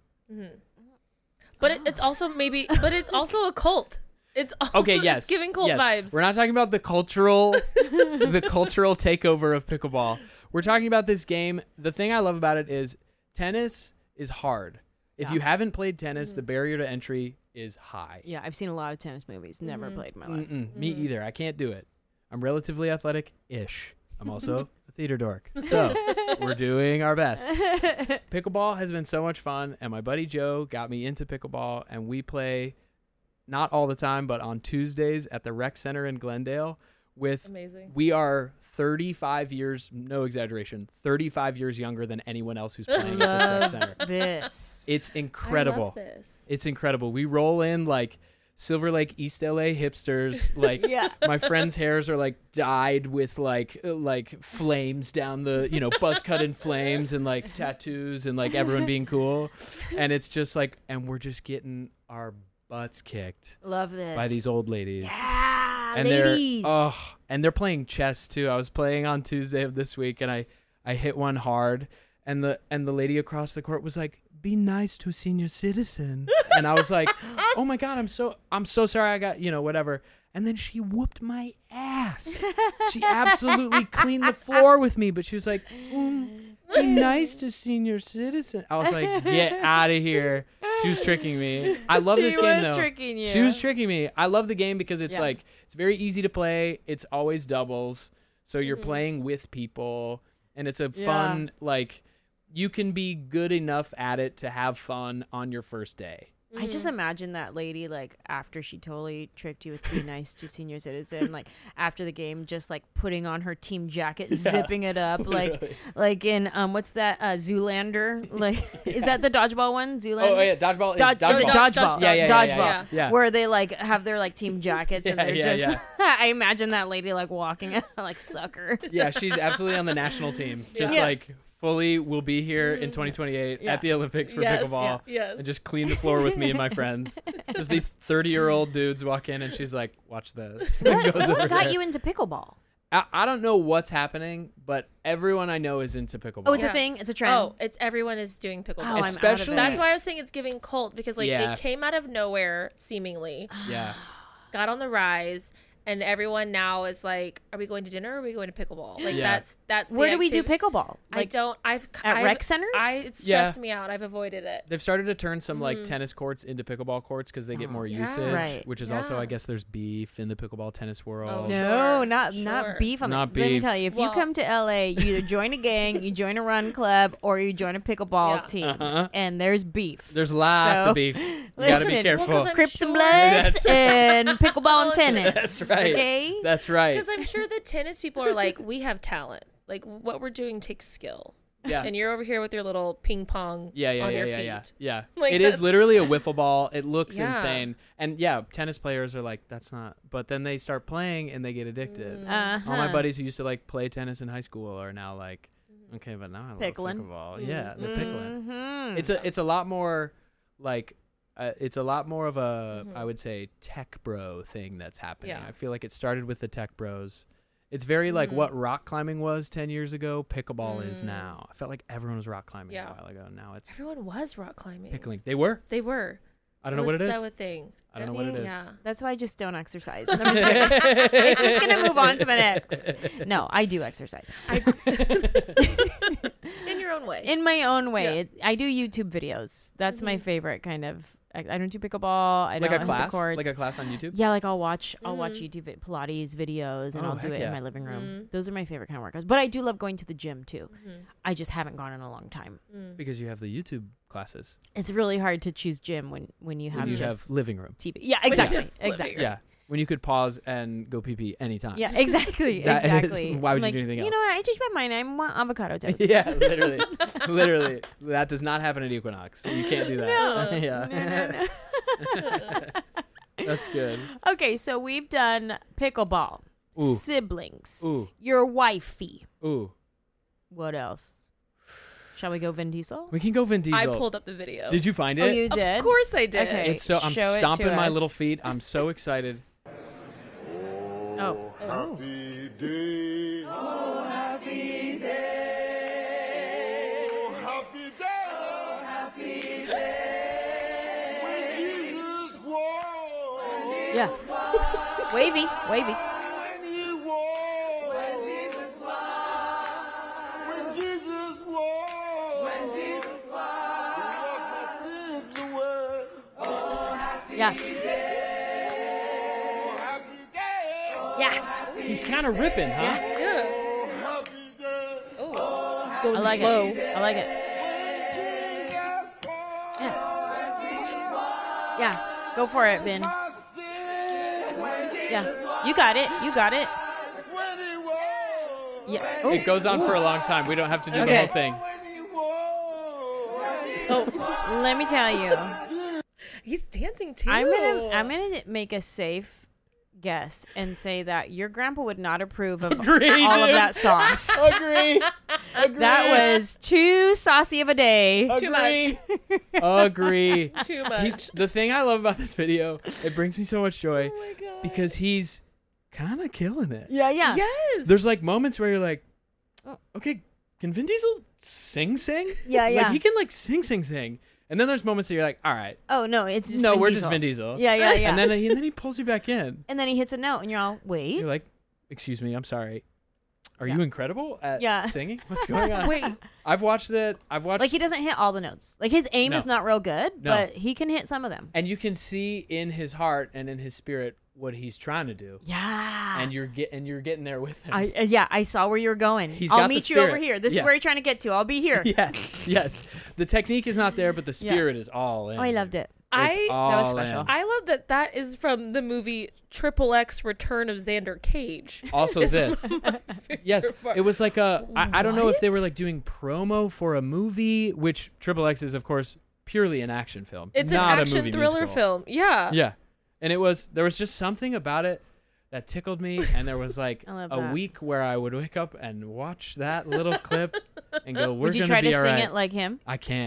But it, it's also maybe. But it's also a cult. It's also, Okay, yes. It's giving cult yes. vibes. We're not talking about the cultural the cultural takeover of pickleball. We're talking about this game. The thing I love about it is tennis is hard. If Yeah. you haven't played tennis, the barrier to entry is high. Yeah, I've seen a lot of tennis movies. Never played in my life. Mm-mm, me either. I can't do it. I'm relatively athletic-ish. I'm also a theater dork. So we're doing our best. Pickleball has been so much fun, and my buddy Joe got me into pickleball, and we play not all the time, but on Tuesdays at the rec center in Glendale with Amazing. we are thirty-five years, no exaggeration, thirty-five years younger than anyone else who's playing at this rec center. This. It's I incredible. love this. It's incredible. We roll in like Silver Lake, East L A hipsters. Like Yeah. my friends' hairs are like dyed with like uh, like flames down the, you know, buzz cut in flames and like tattoos and like everyone being cool. And it's just like, and we're just getting our butts kicked Love this. by these old ladies. Yeah, And ladies. they're oh, and they're playing chess too. I was playing on Tuesday of this week, and I I hit one hard, and the and the lady across the court was like, "Be nice to a senior citizen," and I was like, "Oh my god, I'm so I'm so sorry. I got you know whatever." And then she whooped my ass. She absolutely cleaned the floor with me, but she was like, mm, "Be nice to senior citizen." I was like, "Get out of here." She was tricking me. I love She this game was though. tricking you. She was tricking me. I love the game because it's Yeah. like it's very easy to play. It's always doubles, so you're playing with people, and it's a Yeah. fun like you can be good enough at it to have fun on your first day. I just imagine that lady, like, after she totally tricked you with be nice to senior citizen, like, after the game, just, like, putting on her team jacket, zipping it up, like, like in, um, what's that, uh, Zoolander? Like, is that the dodgeball one? Zoolander? Oh, yeah, dodgeball is Dodge- dodgeball. Is it Dodge- dodgeball? Yeah, yeah, yeah, dodgeball. yeah, yeah. Where they, like, have their, like, team jackets and Yeah, they're yeah, just, I imagine that lady, like, walking, like, sucker. Yeah, she's absolutely on the national team. Just Yeah. like fully will be here in twenty twenty-eight Yeah. at the Olympics for Yes, pickleball. yes. And just clean the floor with me and my friends. Just these thirty-year-old dudes walk in, and she's like, "Watch this." And What, goes what over got there. you into pickleball? I, I don't know what's happening, but everyone I know is into pickleball. Oh, it's Yeah. a thing. It's a trend. Oh, it's everyone is doing pickleball. Oh, I'm out of Especially- it. That's why I was saying it's giving cult because like Yeah. it came out of nowhere seemingly, yeah. got on the rise, and everyone now is like, are we going to dinner or are we going to pickleball? Like Yeah. that's that's. Where the do we do activity- pickleball? I don't. I've at I've, rec centers? I it Yeah. stressed me out. I've avoided it. They've started to turn some like tennis courts into pickleball courts because they get more Yeah. usage, Right. which is also, Yeah. I guess, there's beef in the pickleball tennis world. Oh, No, Sure, not sure. not beef on Not the. Let me beef. tell you, if you Well- come to L A, you either join a gang, you join a run club, or you join a pickleball Yeah. team, Uh-huh. and there's beaf. There's lots So- of beef. You gotta be Listen, careful. Well, 'cause I'm Crips and sure- Bloods That's and pickleball and tennis. That's right. Okay. That's right. Because I'm sure the tennis people are like, we have talent. Like what we're doing takes skill. Yeah. And you're over here with your little ping pong Yeah, yeah, on yeah, your yeah, feet. yeah, yeah. Like, it is that's- literally a wiffle ball. It looks Yeah. insane, and yeah, tennis players are like, "That's not." But then they start playing and they get addicted. Uh-huh. All my buddies who used to like play tennis in high school are now like, "Okay, but now I love Pickling. pickleball." Yeah, they're pickling. Mhm. It's a it's a lot more like. Uh, it's a lot more of a, Mhm. I would say, tech bro thing that's happening. Yeah. I feel like it started with the tech bros. It's very like Mhm. what rock climbing was ten years ago, pickleball is Mm. now. I felt like everyone was rock climbing Yeah. a while ago. Now it's Everyone was rock climbing. pickling. They were? They were. I don't know what it was is. so a thing. I don't know what it is. Yeah. That's why I just don't exercise. And I'm just gonna, it's just gonna move on to the next. No, I do exercise In your own way. in my own way. Yeah. It, I do YouTube videos. That's my favorite kind of. I, I don't do pickleball. I Like don't a hit the class? courts. Like a class on YouTube? Yeah, like I'll watch I'll watch Mhm. YouTube vi- Pilates videos and Oh, I'll do heck it yeah. in my living room. Mhm. Those are my favorite kind of workouts. But I do love going to the gym too. Mhm. I just haven't gone in a long time. Mm. Because you have the YouTube classes. It's really hard to choose gym when when you have When you just have living room. T V. Yeah, When you exactly. have living Exactly. Yeah. When you could pause and go pee pee anytime. Yeah, exactly. That is- exactly. why would I'm you like, do anything You else? know what? I changed my mind. I want avocado toast. yeah, literally. literally. That does not happen at Equinox. You can't do that. No. yeah. No, no, no. That's good. Okay, so we've done pickleball, Ooh. siblings, Ooh. your wifey. Ooh. What else? Shall we go Vin Diesel? We can go Vin Diesel. I pulled up the video. Did you find it? Oh, you did? Of course I did. Okay. It's so I'm Show it stomping to my us. little feet. I'm so excited. Oh. Happy day. Oh, happy day. Oh, happy day. Oh, happy day. When Jesus walked. Yeah. Wavy, wavy. When he walked. When Jesus walked. When Jesus walked. When Jesus walked. He washed my sins away. Yeah. Oh, happy day. Yeah. He's kind of ripping, huh? Yeah. Oh, happy day. Oh. I Going like low. it. I like it. Yeah. Yeah. Go for it, Vin. Yeah. You got it. You got it. Yeah. Oh. It goes on for a long time. We don't have to do the Okay. whole thing. Oh. Let me tell you. He's dancing too. I'm gonna I'm gonna make a safe guess and say that your grandpa would not approve of Agree, all of dude. that sauce. Agree. Agree. That was too saucy of a day. Too much. Agree. Too He- much. the thing I love about this video, it brings me so much joy Oh my god. because he's kind of killing it. Yeah, yeah. Yes. There's like moments where you're like, okay, can Vin Diesel sing sing? Yeah, Like yeah. he can like sing sing sing. And then there's moments that you're like, all right, Oh no, it's just no, Vin we're Diesel. just Vin Diesel. Yeah, yeah, yeah. And then he, and then he pulls you back in. And then he hits a note, and you're all, wait. You're like, excuse me, I'm sorry. Are Yeah. you incredible at Yeah. singing? What's going on? Wait. I've watched it. I've watched Like he doesn't hit all the notes. Like his aim No. is not real good, No. but he can hit some of them. and you can see in his heart and in his spirit what he's trying to do. Yeah. And you're get and you're getting there with him. I uh, yeah, I saw where you were going. He's I'll got the meet you over spirit. here. This Yeah. is where you're trying to get to. I'll be here. yes, yes. The technique is not there, but the Yeah. spirit is all in. Oh, I loved it. I It's all That was special. in. I love that that is from the movie Triple X Return of Xander Cage. Also It's this. my favorite Yes, part. it was like a. I, I don't know if they What? were like doing promo for a movie, which Triple X is, of course, purely an action film. It's not an a action movie thriller musical. film. Yeah. Yeah, and it was there was just something about it that tickled me, and there was like I love a that. week where I would wake up and watch that little clip and go, "We're Would you gonna try be to all sing right." it like him? I can't.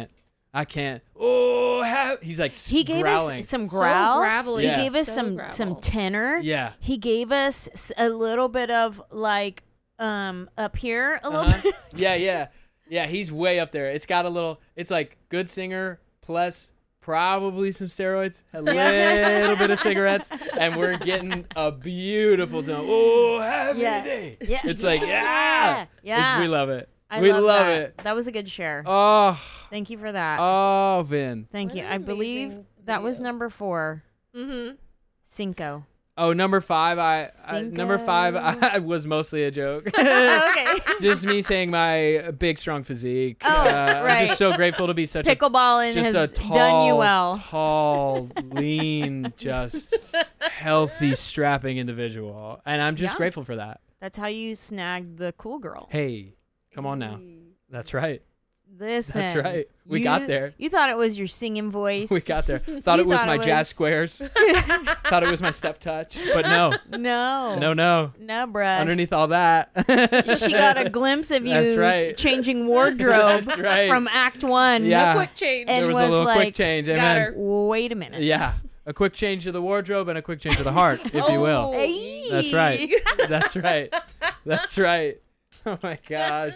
I can't. Oh, have he's like He gave growling. us some So growl. gravelly. He Yes. gave us So some gravel. some tenor. Yeah. He gave us s- a little bit of like um up here a little Uh-huh. bit. yeah, yeah, yeah. He's way up there. It's got a little. It's like good singer plus probably some steroids, a little bit of cigarettes, and we're getting a beautiful tone. Oh, happy Yeah. day. Yeah. It's like yeah, Yeah. It's, we love it. I we love, love that. it. That was a good share. Oh, Thank you for that. oh, Vin. Thank What you. an I believe amazing that was video. number four. Mm-hmm. Cinco. Oh, number five. I, I number five Cinco. I, was mostly a joke. Oh, okay. Just me saying my big, strong physique. Oh, uh, I'm right. just so grateful to be such a Pickleball just has a tall, done you well. tall, lean, just healthy, strapping individual, and I'm just Yeah. grateful for that. That's how you snagged the cool girl. Hey, come on now. That's right. Listen. That's right. We you- got there. You thought it was your singing voice. We got there. Thought You it was thought my it jazz was- squares. Thought it was my step touch, but no, No. no, no. No, bruh. Underneath all that, She got a glimpse of you That's right. changing wardrobe That's right. from Act One. Yeah. A quick change. And there was, was a little like, quick change. got Amen. her. Wait a minute. Yeah, a quick change of the wardrobe and a quick change of the heart, if you will. Oh, Hey. That's right. That's right. That's right. Oh my gosh.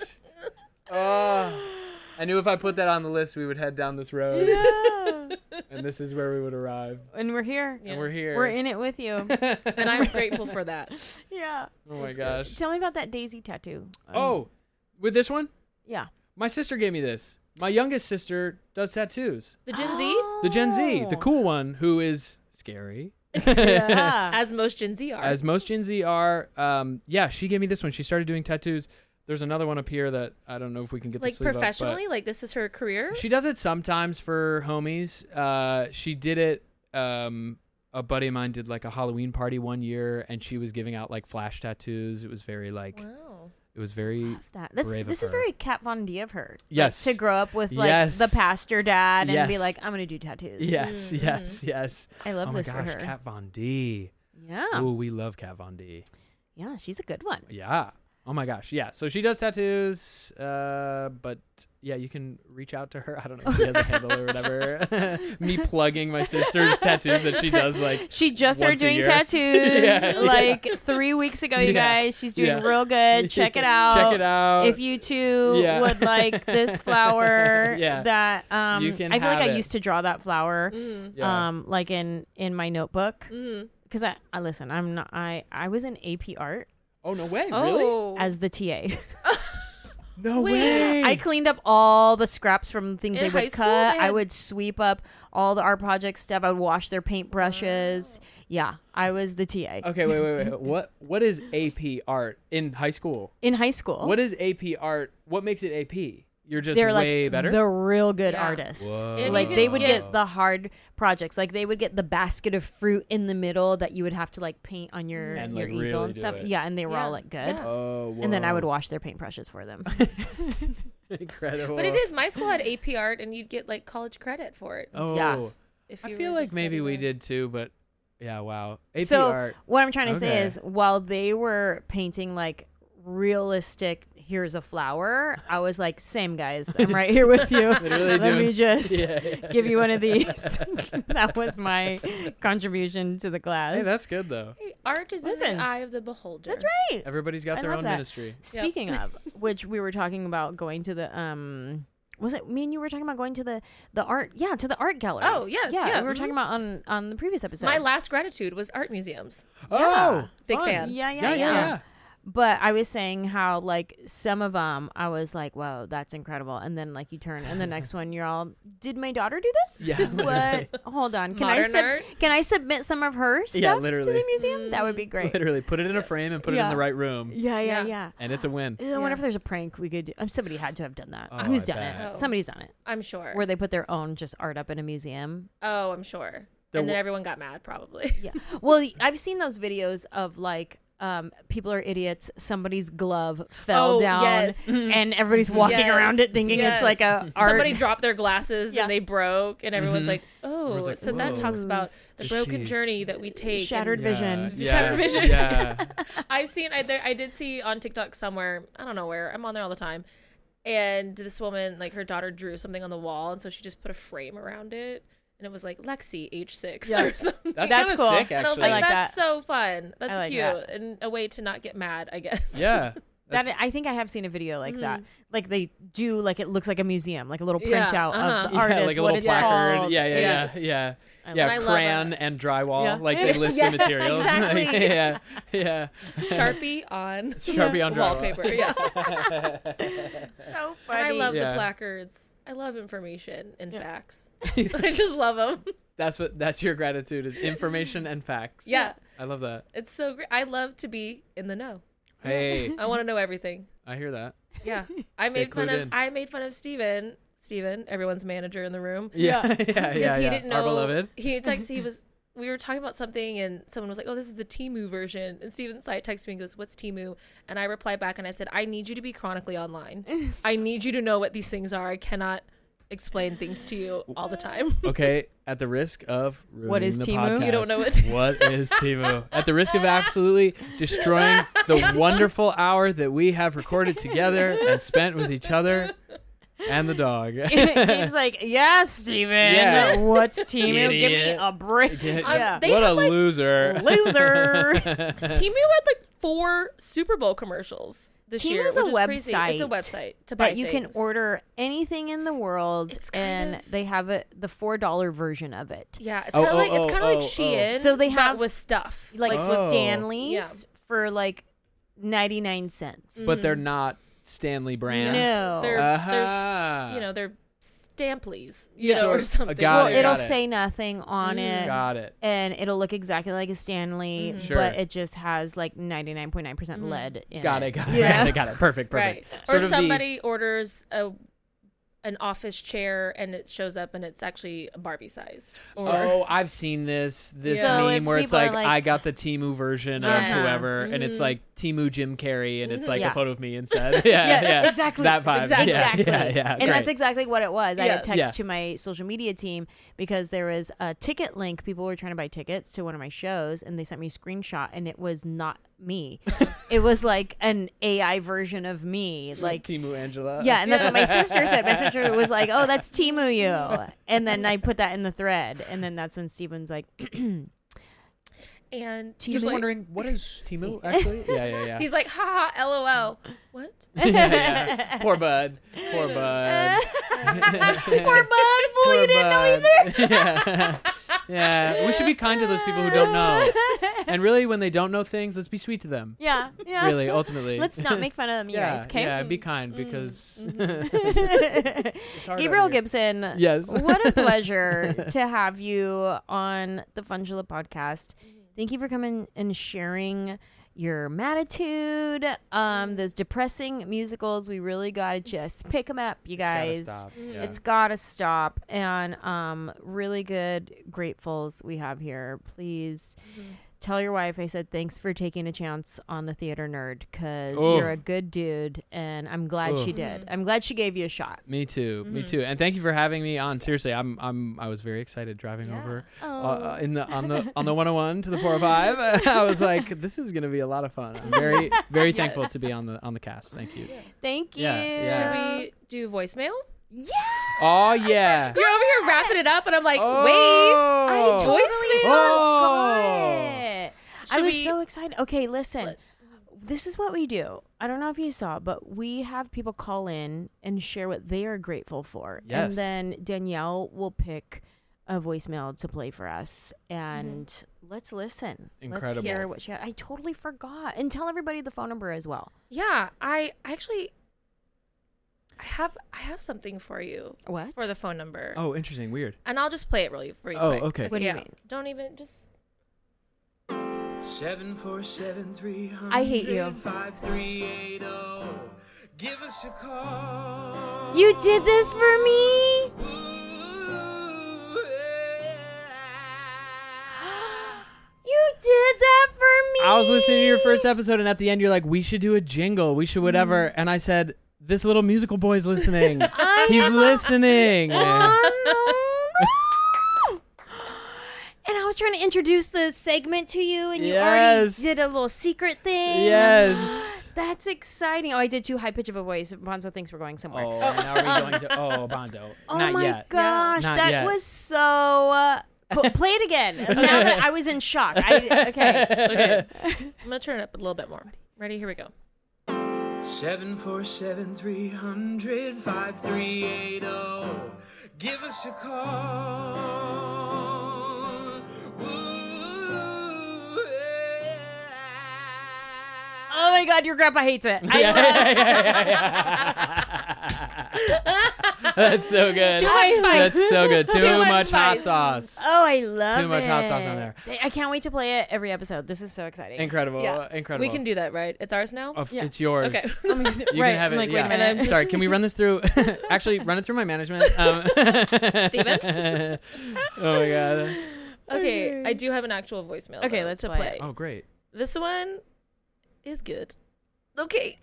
Oh, I knew if I put that on the list, we would head down this road, Yeah. and this is where we would arrive. And we're here. Yeah. And we're here. We're in it with you. And I'm grateful for that. Yeah. Oh my gosh. Tell me about that Daisy tattoo. Um, Oh, with this one, Yeah. my sister gave me this. My youngest sister does tattoos. The Gen Z, The Gen Z, Oh. the cool one, who is scary. Yeah. as most Gen Z are. As most Gen Z are. Um, yeah, she gave me this one. She started doing tattoos. There's another one up here that I don't know if we can get the like sleeve up, but- professionally, like this is her career. She does it sometimes for homies. Uh, she did it. Um, a buddy of mine did like a Halloween party one year, and she was giving out like flash tattoos. It was very like Wow. it was very That. This, brave of this is her. very Kat Von D of her. Like, Yes. to grow up with like Yes. the pastor dad and be Yes. like, I'm going to do tattoos. yes, Mhm. yes, yes. I love oh my this gosh, for her. Kat Von D. Yeah. Oh, we love Kat Von D. Yeah, she's a good one. Yeah. Oh my gosh. Yeah. So she does tattoos. Uh, but yeah, you can reach out to her. I don't know if she has a handle or whatever. Me plugging my sister's tattoos that she does like. She just once started a doing year. tattoos Yeah, like three weeks ago, you Yeah, guys. She's doing yeah. real good. Check it out. Check it out. If you too Yeah. would like this flower Yeah. that um You can I feel like have I it. used to draw that flower Mm. Yeah. um like in in my notebook Mm. because I, I listen, I'm not I I was in A P art Oh no way! Really? Oh. as the T A. No Wait. way! I cleaned up all the scraps from things In they high would school, cut. they I had- would sweep up all the art project stuff. I would wash their paintbrushes. Yeah, I was the T A Okay, wait, wait, wait. What what is A P art in high school? in high school. What is A P art? What makes it A P? You're just They're way like better. the real good Yeah. artist. Whoa. And Like you they can would get- get the hard projects. Like they would get the basket of fruit in the middle that you would have to like paint on your And, your like, easel really and do stuff. it. Yeah, and they were all Yeah. like good. Yeah. Oh, And then I would whoa. wash their paintbrushes for them. Incredible. But it is. My school had A P art, and you'd get like college credit for it. Oh, stuff. If I you feel were to like maybe study we there. did too, but yeah, wow. A P So art. what I'm trying to say Okay. is while they were painting like realistic, here's a flower, I was like, same guys, I'm right here with you. Literally Let doing- me just Yeah, yeah. give you one of these. That was my contribution to the class. Hey, that's good though. Hey, art is in Listen. the eye of the beholder. That's right. Everybody's got I their love own that. ministry. Speaking of which, we were talking about going to the um was it me and you were talking about going to the the art yeah to the art galleries. Oh, yes, yeah, yeah, we were mhm. talking about on on the previous episode. My last gratitude was art museums. Oh, Big fun. fan. yeah, yeah, Yeah, yeah, yeah, yeah. But I was saying how like some of them I was like, whoa, that's incredible, and then like you turn and the next one you're all, did my daughter do this? Yeah, literally. What? Hold on, can I Modern sub- art? can I submit some of her stuff Yeah, to literally. the museum? That would be great. Literally, put it in a frame and put it in Yeah. the right room, Yeah, yeah, Yeah. yeah. and it's a win. I wonder if there's a prank we could do. Um, somebody had to have done that. Oh, Who's I done bet. it? Oh. Somebody's done it. I'm sure. Where they put their own just art up in a museum. Oh, I'm sure. There and then wa- everyone got mad, probably. Yeah. Well, I've seen those videos of like um, people are idiots. Somebody's glove fell Oh, down, yes. and everybody's walking Yes, around it thinking it's like yes. a art. Somebody dropped their glasses Yeah. and they broke, and everyone's Mhm. like, "Oh!" Everyone's like, so that talks "Whoa." about the broken Jeez. journey that we take. Shattered and- vision. Yeah, Shattered yeah, vision. Yeah. I've seen. I, there, I did see on TikTok somewhere. I don't know where. I'm on there all the time. And this woman, like her daughter drew something on the wall, and so she just put a frame around it, and it was like Lexi, age six, Yeah. or something. That's, That's kind of cool. sick, And I was actually. like, like that's that. so fun. That's I like cute, that. and a way to not get mad, I guess. yeah. That That's- I think I have seen a video like that. Mhm. Like they do, like it looks like a museum, like a little Yeah, printout uh-huh. of the yeah, artist, like a what little it's placard. called. Yeah, yeah, Yes. yeah, yeah. I Yeah, And I love crayon it. and drywall. Yeah. Like they list Yes, the materials. exactly. yeah, yeah. Sharpie on Sharpie on drywall. wallpaper. Yeah. So And I love Yeah. the placards. I love information and facts. I just love them. That's what. That's your gratitude is information and facts. Yeah. I love that. It's so great. I love to be in the know. Hey, I want to know everything. I hear that. Yeah. I Stay made fun clued of in. I made fun of Steven. Steven, everyone's manager in the room. Yeah, yeah, yeah. Because yeah, he didn't know Our beloved. he texted he was we were talking about something and someone was like, oh, this is the Temu version. And Steven Sight texted me and goes, what's Temu? And I replied back and I said, I need you to be chronically online. I need you to know what these things are. I cannot explain things to you all the time. Okay, at the risk of What is ruining the Temu? podcast, You don't know what Temu- what is Temu? At the risk of absolutely destroying the wonderful hour that we have recorded together and spent with each other and the dog. Gabe's like, yeah, Steven. Yeah. What's Temu? Give me Idiot. a break. Get- yeah. they what a have, like, loser. Loser. Temu had like four Super Bowl commercials this year. Temu's a which is crazy. It's a website website to buy That you can things. order anything in the world, It's kind and of- they have it the four dollar version of it. Yeah, it's Oh, kind of oh, like it's oh, kind of like oh, Shein. So they but have, with stuff Like, with Oh. Stanley's Yeah. for like ninety nine cents. But they're not Stanley brand. No. They're, Uh-huh. they're you know they're Stamplies, you Yeah. know, or Sure. something. Got well, it, it'll got it. say nothing on it. Got it. And it'll look exactly like a Stanley, Mhm. Sure. but it just has like ninety-nine point nine percent Mhm. lead in Got it. it. Got it. Yeah. Got it. Got it. Perfect. Right. Perfect. Or Sort of the- somebody orders a an office chair and it shows up and it's actually Barbie sized. Or Oh, I've seen this this So if meme where it's people are like, like- I got the Temu version Yes. of whoever, and it's Mhm. like Temu Jim Carrey, and it's like Yeah. a photo of me instead. Yeah, yeah, Yeah, exactly. That vibe. Exactly. Yeah, Exactly. yeah, yeah. And great. that's exactly what it was. I had Yes. text Yeah. to my social media team because there was a ticket link. People were trying to buy tickets to one of my shows, and they sent me a screenshot, and it was not me. It was like an A I version of me. Like Like, Temu Angela. yeah, and that's what my sister said. My sister was like, "Oh, that's Temu you," and then I put that in the thread, and then that's when Steven's like, and Just he's like, wondering, what is Temu actually? Yeah, yeah, yeah. he's like, ha ha, lol. What? yeah, yeah. Poor bud. Poor bud. "Poor bud, fool, you Poor didn't know bud. either." yeah. Yeah. We should be kind to those people who don't know. And really, when they don't know things, let's be sweet to them. Yeah, yeah. Really, ultimately. Let's not make fun of them, you yeah, guys. Okay. Yeah, be kind because Mm-hmm. it's hard out Gabriel here. Gibson. Yes. What a pleasure to have you on the Fungula podcast. Thank you for coming and sharing your matitude. Um, those depressing musicals, we really gotta just pick them up, you guys. It's gotta stop. Yeah. It's gotta stop. And um, really good gratefuls we have here. Please tell your wife I said thanks for taking a chance on the Theater Nerd, because Oh. you're a good dude, and I'm glad Oh. she did. I'm glad she gave you a shot. Me too. Me Mm-hmm. too. And thank you for having me on. Seriously, I'm I'm I was very excited driving over uh, in the on the on the one oh one to the four oh five. I was like, this is gonna be a lot of fun. I'm very very thankful to be on the on the cast. Thank you. Thank you. Yeah, yeah. Should we do voicemail? Yeah. Oh yeah. You're over here wrapping it up, and I'm like, Oh. wait, I totally Oh. forgot. I Should was we- so excited. Okay, listen. Let- This is what we do. I don't know if you saw, but we have people call in and share what they are grateful for. And Yes. then Danielle will pick a voicemail to play for us. And let's listen. Incredible. Let's hear Yes. what she I totally forgot. And tell everybody the phone number as well. Yeah, I actually, I have I have something for you What? for the phone number, Oh, interesting. Weird. and I'll just play it really really Oh, quick. okay. What do you yeah. mean? Don't even just. Seven four seven three hundred. I hate you. Five three eight zero. Give us a call. You did this for me? Ooh, yeah. You did that for me. I was listening to your first episode, and at the end, you're like, "We should do a jingle. We should whatever." And I said, "This little musical boy's listening. He's listening." Oh, no. And I was trying to introduce the segment to you, and you Yes. already did a little secret thing. Yes. That's exciting. Oh, I did too high pitch of a voice. Bonzo thinks we're going somewhere. Oh, and now are we going to? Oh, Bonzo. Oh Not my yet. gosh, Not that yet. was so. Uh, p- play it again. Now that I was in shock. I, okay. Okay. I'm gonna turn it up a little bit more. Ready? Here we go. Seven four seven three hundred five three eight zero. Give us a call. Ooh, yeah. Oh my God, your grandpa hates it. I Yeah, love yeah, yeah, yeah. That's so good. Too much spice. That's so good. Too, Too much much, hot spice. sauce. Oh, I love it. Too much hot sauce on there. I can't wait to play it every episode. This is so exciting. Incredible. Yeah. Incredible. We can do that, right? It's ours now. Oh, Yeah. It's yours. Okay. I mean, You right. can have I'm it. like, yeah. wait a minute. And I'm Sorry, can we run this through? Actually, run it through my management. Um, Steven? Oh my god. Okay, I do have an actual voicemail. Okay, though, let's to play play. it. Oh great. This one is good. Okay.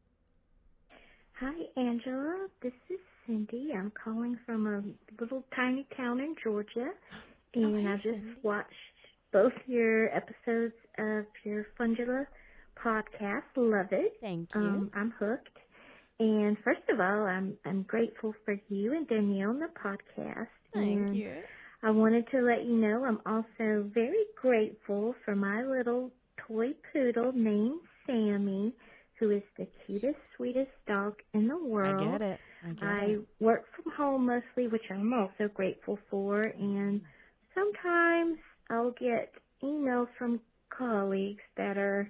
Hi, Angela. This is Cindy. I'm calling from a little tiny town in Georgia, and hey, I just Cindy. watched both your episodes of your Fungula podcast. Love it. Thank you. Um, I'm hooked. And first of all, I'm I'm grateful for you and Danielle on the podcast. Thank and you. I wanted to let you know I'm also very grateful for my little toy poodle named Sammy, who is the cutest, sweetest dog in the I world. get it. I get I it. work from home mostly, which I'm also grateful for, and sometimes I'll get emails from colleagues that are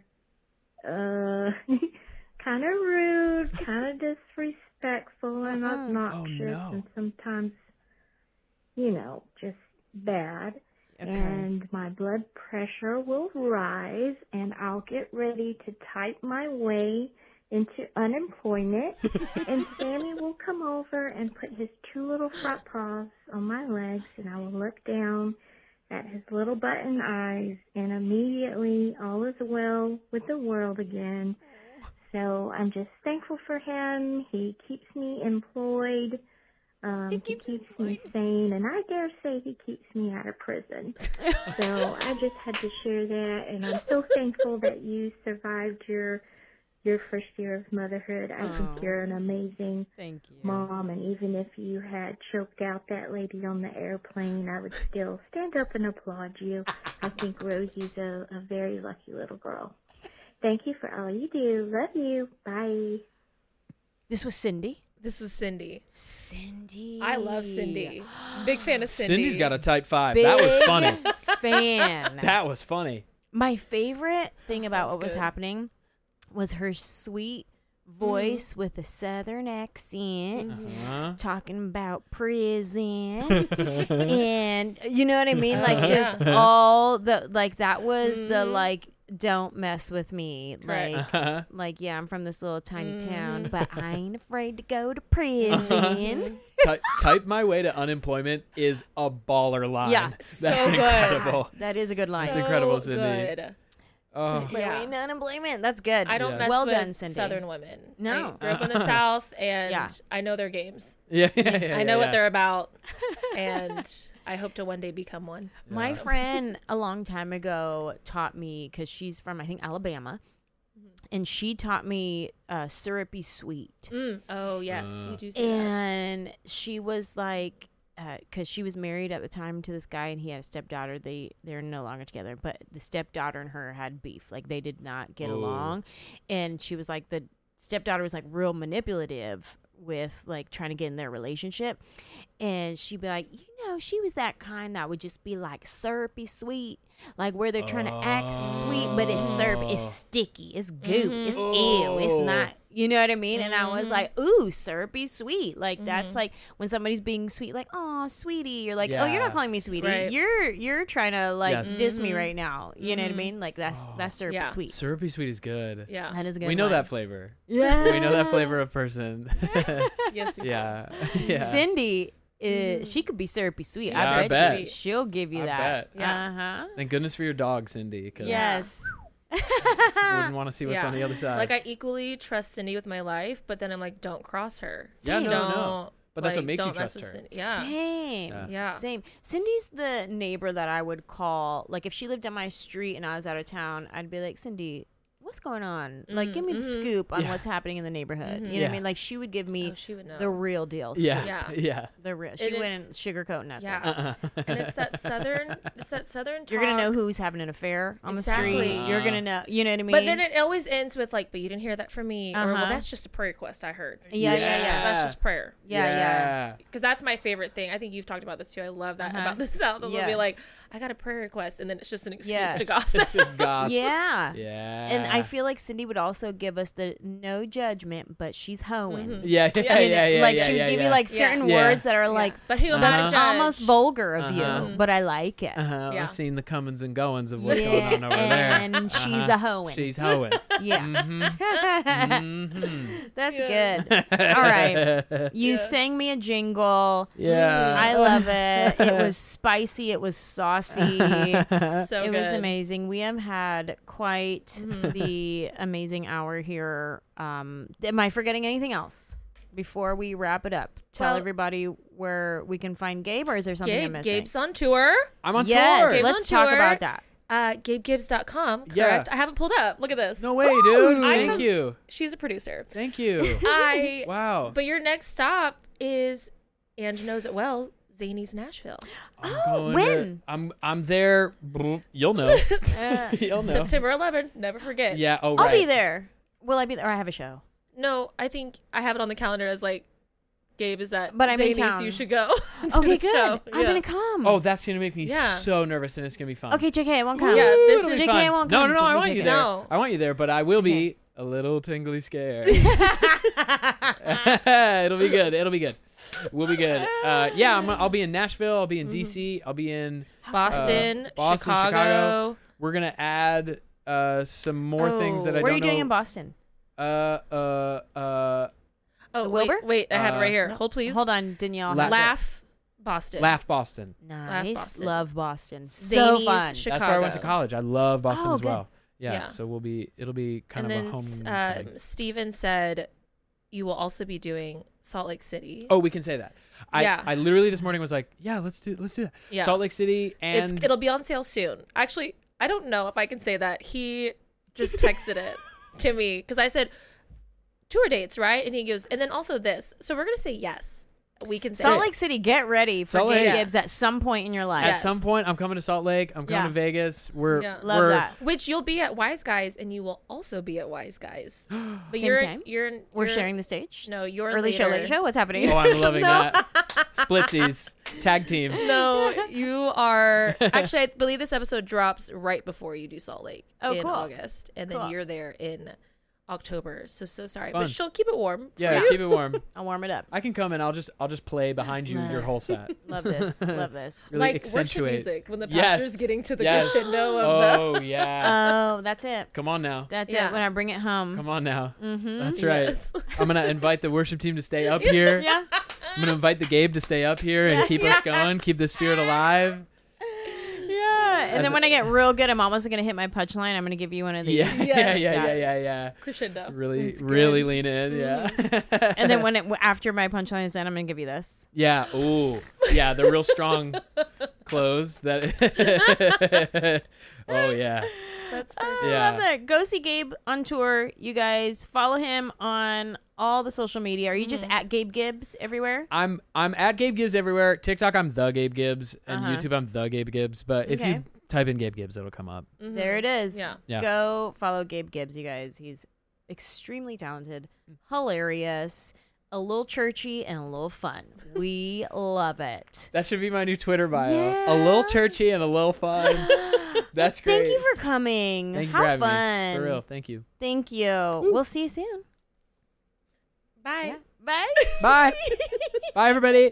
uh, kind of rude, kind of disrespectful, and Uh-uh. obnoxious, Oh, no. and sometimes, you know, just bad. Okay. And my blood pressure will rise, and I'll get ready to type my way into unemployment, and Sammy will come over and put his two little front paws on my legs, and I will look down at his little button eyes, and immediately all is well with the world again. So I'm just thankful for him. He keeps me employed. Um, he keeps, he keeps me sane, and I dare say he keeps me out of prison. So I just had to share that, and I'm so thankful that you survived your your first year of motherhood. I think you're an amazing Thank you. mom, and even if you had choked out that lady on the airplane, I would still stand up and applaud you. I think Rosie's a, a very lucky little girl. Thank you for all you do. Love you. Bye. This was Cindy. This was Cindy. Cindy. I love Cindy. Big fan of Cindy. Cindy's got a tight five. Big That was funny. fan. That was funny. My favorite thing about That's what was good. happening was her sweet voice with a southern accent. Uh-huh. Talking about prison and you know what I mean, like Oh, just yeah. all the like that was the Mhm. like don't mess with me, Correct. like Uh-huh. like yeah, I'm from this little tiny town, Mhm. but I ain't afraid to go to prison. Ty- type my way to unemployment is a baller line. Yeah. That's So good. incredible. That is a good line. That's So incredible, Cindy. Good. Oh, My Yeah. way to unemployment. That's good. I don't Yeah. mess well with done, Cindy. Southern women. No. I grew up in the South, and Yeah. I know their games. yeah, yeah, yeah, I know yeah. what they're about, and I hope to one day become one. My Yeah. friend a long time ago taught me, because she's from I think Alabama, and she taught me uh, syrupy sweet. Mm. Oh yes, Uh. you do say that. And she was like, because she was married at the time to this guy, and he had a stepdaughter. They they're no longer together, but the stepdaughter and her had beef. Like they did not get Ooh. along, and she was like the stepdaughter was like real manipulative with like trying to get in their relationship, and she'd be like, you know, she was that kind that would just be like syrupy sweet, like where they're trying to act sweet, but it's syrup, it's sticky, it's goo, Mhm. it's ew, it's Oh. not. You know what I mean? And I was Mhm. like, ooh, syrupy sweet. Like that's Mhm. like when somebody's being sweet, like, oh, sweetie. You're like, oh, you're Yeah. not calling me sweetie. Right. You're you're trying to like Yes. diss me Mhm. right now. You know what I Mhm. mean? Like that's Oh. that's syrupy Yeah. sweet. Syrupy sweet is good. Yeah. That is a good. We know line. that flavor. Yeah. We know that flavor of person. Yes, we do. yeah. Yeah. Cindy, uh, Mhm. she could be syrupy sweet. She's I, Yeah, I bet, bet. she- she'll give you I that. bet. Yeah. Uh huh. Thank goodness for your dog, Cindy. 'Cause Yes. Wouldn't want to see what's Yeah. on the other side. Like I equally trust Cindy with my life, but then I'm like, don't cross her. Yeah, no, don't, no. But that's what like, makes you don't mess trust with her. Cindy. Yeah. Same. Yeah. Yeah. Same. Cindy's the neighbor that I would call. Like if she lived on my street and I was out of town, I'd be like, Cindy, what's going on? Like, give me the mhm. scoop on Yeah. what's happening in the neighborhood. You know what Yeah. I mean? Like, she would give me Oh, she would know. the real deal. Yeah. scoop. Yeah. Yeah. The real. She And wouldn't it's- sugarcoat nothing. Yeah. Uh-uh. And it's that southern. It's that southern. Talk. You're gonna know who's having an affair on the Exactly. street. You're gonna know. You know what I mean? But then it always ends with like, "But you didn't hear that from me," or "Well, Uh-huh. that's just a prayer request I heard." Yeah, yeah, Yeah. yeah. That's just prayer. Yeah, yeah. Because that's my favorite thing. I think you've talked about this too. I love that Uh-huh. about the South. They'll Yeah. be like, "I got a prayer request," and then it's just an excuse Yeah. to gossip. It's just gossip. Yeah. Yeah. And I feel like Cindy would also give us the no judgment, but she's hoeing. Yeah, yeah, Yeah, yeah, you know, yeah, yeah. like yeah, she would yeah, give yeah. you like Yeah. certain Yeah. words that are like, But who am I to that's judge? almost vulgar of Uh-huh. you, but I like it. Uh-huh. Yeah. I've seen the comings and goings of what's Yeah, going on over there. and she's Uh-huh. a hoeing. She's hoeing. yeah. Mhm. That's Yeah. good. All right. You sang me a jingle. Yeah. I love it. It was spicy. It was saucy. So it good. was amazing. We have had quite Mm-hmm. the amazing hour here. Um, am I forgetting anything else before we wrap it up? Tell Well- everybody where we can find Gabe, or is there something I'm Gabe, missing? Gabe's on tour. I'm on yes, tour. Gabe's let's on talk tour. about that. Uh, Gabe Gibbs dot com. Yeah. Correct. I have it pulled up. Look at this. No way, dude. I Thank com- you. She's a producer. Thank you. I. Wow. But your next stop is, Ange knows it well, Zany's Nashville. I'm Oh, going when? to- I'm I'm there. You'll know. Uh, You'll know. September eleventh. Never forget. Yeah. Oh, I'll right. be there. Will I be there? Or I have a show. No, I think I have it on the calendar as like, Gabe is at But I'm in Zany's. town. You should go. to Okay, the good. show. I'm Yeah. gonna come. Oh, that's gonna make me Yeah. so nervous, and it's gonna be fun. okay, J K, I won't come. Yeah, Woo, this it'll be is- J K, fun. I won't No, come. no, no. Give I me want J K. you there. No. I want you there, but I will Okay. be a little tingly scared. It'll be good. It'll be good. We'll be good. Uh, yeah, I'm, I'll be in Nashville. I'll be in D C. I'll be in Boston, uh, Boston, Chicago. Chicago. We're gonna add uh, some more things that I What don't are you doing know. in Boston? Uh, uh, uh, Oh, Wilbur? wait, wait, I have it Uh, right here. no. Hold, please. Hold on, Danielle. La- has it. Laugh, Boston. Laugh Boston. Nice. Boston. Love Boston. So Zany's fun. Chicago. That's where I went to college. I love Boston Oh, as good. well. Yeah, Yeah. So we'll be. It'll be kind and of then a home. uh, Steven said you will also be doing Salt Lake City. Oh, we can say that. I, Yeah. I literally this morning was like, yeah, let's do let's do that. Yeah. Salt Lake City and it's, it'll be on sale soon. Actually, I don't know if I can say that. He just texted it to me because I said tour dates, right? And he goes, and then also this. So we're gonna say yes. We can say Salt it. Lake City, get ready for Salt Gabe Lake. Gibbs at some point in your life. at Yes. some point I'm coming to Salt Lake. I'm coming Yeah. to Vegas. We're Yeah. Love we're, that. Which you'll be at Wise Guys, and you will also be at Wise Guys. But Same you're time? you're We're you're- sharing the stage. No, you're Early show, later. late show. What's happening? Oh, I'm loving No. that. Splitsies, tag team. No, you are actually. I believe this episode drops right before you do Salt Lake Oh, in cool. August, and then Cool. you're there in October. So so sorry, Fun. but she'll keep it warm. for Yeah, you. keep it warm. I'll warm it up. I can come and I'll just I'll just play behind you your whole set. Love this. Love this. Really like worship accentuate. music when the Yes. pastor's getting to the Yes. crescendo of Oh yeah. Oh, that's it. Come on now. That's Yeah. it. When I bring it home. Come on now. Mm-hmm. That's the. right. Yes. I'm gonna invite the worship team to stay up here. Yeah. I'm gonna invite the Gabe to stay up here and keep us going, keep the spirit alive. Yeah. And As then a- when I get real good, I'm almost gonna hit my punchline. I'm gonna give you one of these. Yeah, yeah, Yes. yeah, Yeah. yeah, yeah, yeah. Crescendo. Really, That's good. really lean in. Yeah. And then when it after my punchline is done, I'm gonna give you this. Yeah. Ooh. Yeah. The real strong close. That. Oh yeah. That's perfect. Oh, Yeah. That's it. Go see Gabe on tour, you guys. Follow him on all the social media. Are you just at Gabe Gibbs everywhere? I'm I'm at Gabe Gibbs everywhere. TikTok I'm the Gabe Gibbs, and Uh-huh. YouTube I'm the Gabe Gibbs. But if Okay. you type in Gabe Gibbs, it'll come up. There it is. Yeah. Yeah. Go follow Gabe Gibbs, you guys. He's extremely talented, hilarious, a little churchy, and a little fun. We love it. That should be my new Twitter bio. Yeah. A little churchy and a little fun. That's great. Thank you for coming. Thank you How for having fun. me. For real. Thank you. Thank you. We'll see you soon. Bye. Bye. Bye. Bye, everybody.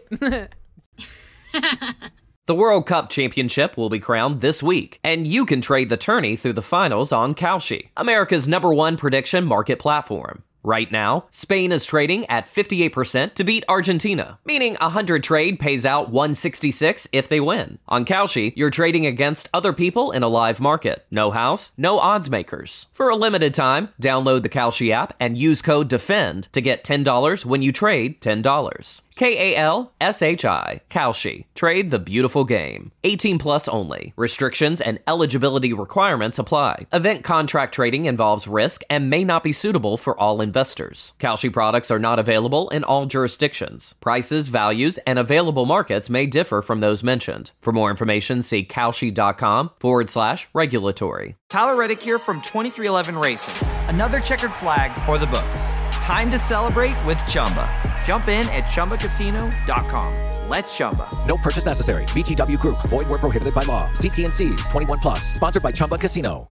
The World Cup Championship will be crowned this week, and you can trade the tourney through the finals on Kalshi, America's number one prediction market platform. Right now, Spain is trading at fifty-eight percent to beat Argentina, meaning a one hundred trade pays out one sixty-six if they win. On Kalshi, you're trading against other people in a live market. No house, no odds makers. For a limited time, download the Kalshi app and use code DEFEND to get ten dollars when you trade ten dollars. K A L S H I. Kalshi. Trade the beautiful game. eighteen plus only. Restrictions and eligibility requirements apply. Event contract trading involves risk and may not be suitable for all investors. Kalshi products are not available in all jurisdictions. Prices, values, and available markets may differ from those mentioned. For more information, see Kalshi.com forward slash regulatory. Tyler Reddick here from twenty-three eleven Racing. Another checkered flag for the books. Time to celebrate with Chumba. Jump in at Chumba Casino dot com. Let's Chumba. No purchase necessary. V G W Group. Void where prohibited by law. See T and C's. twenty-one plus. Sponsored by Chumba Casino.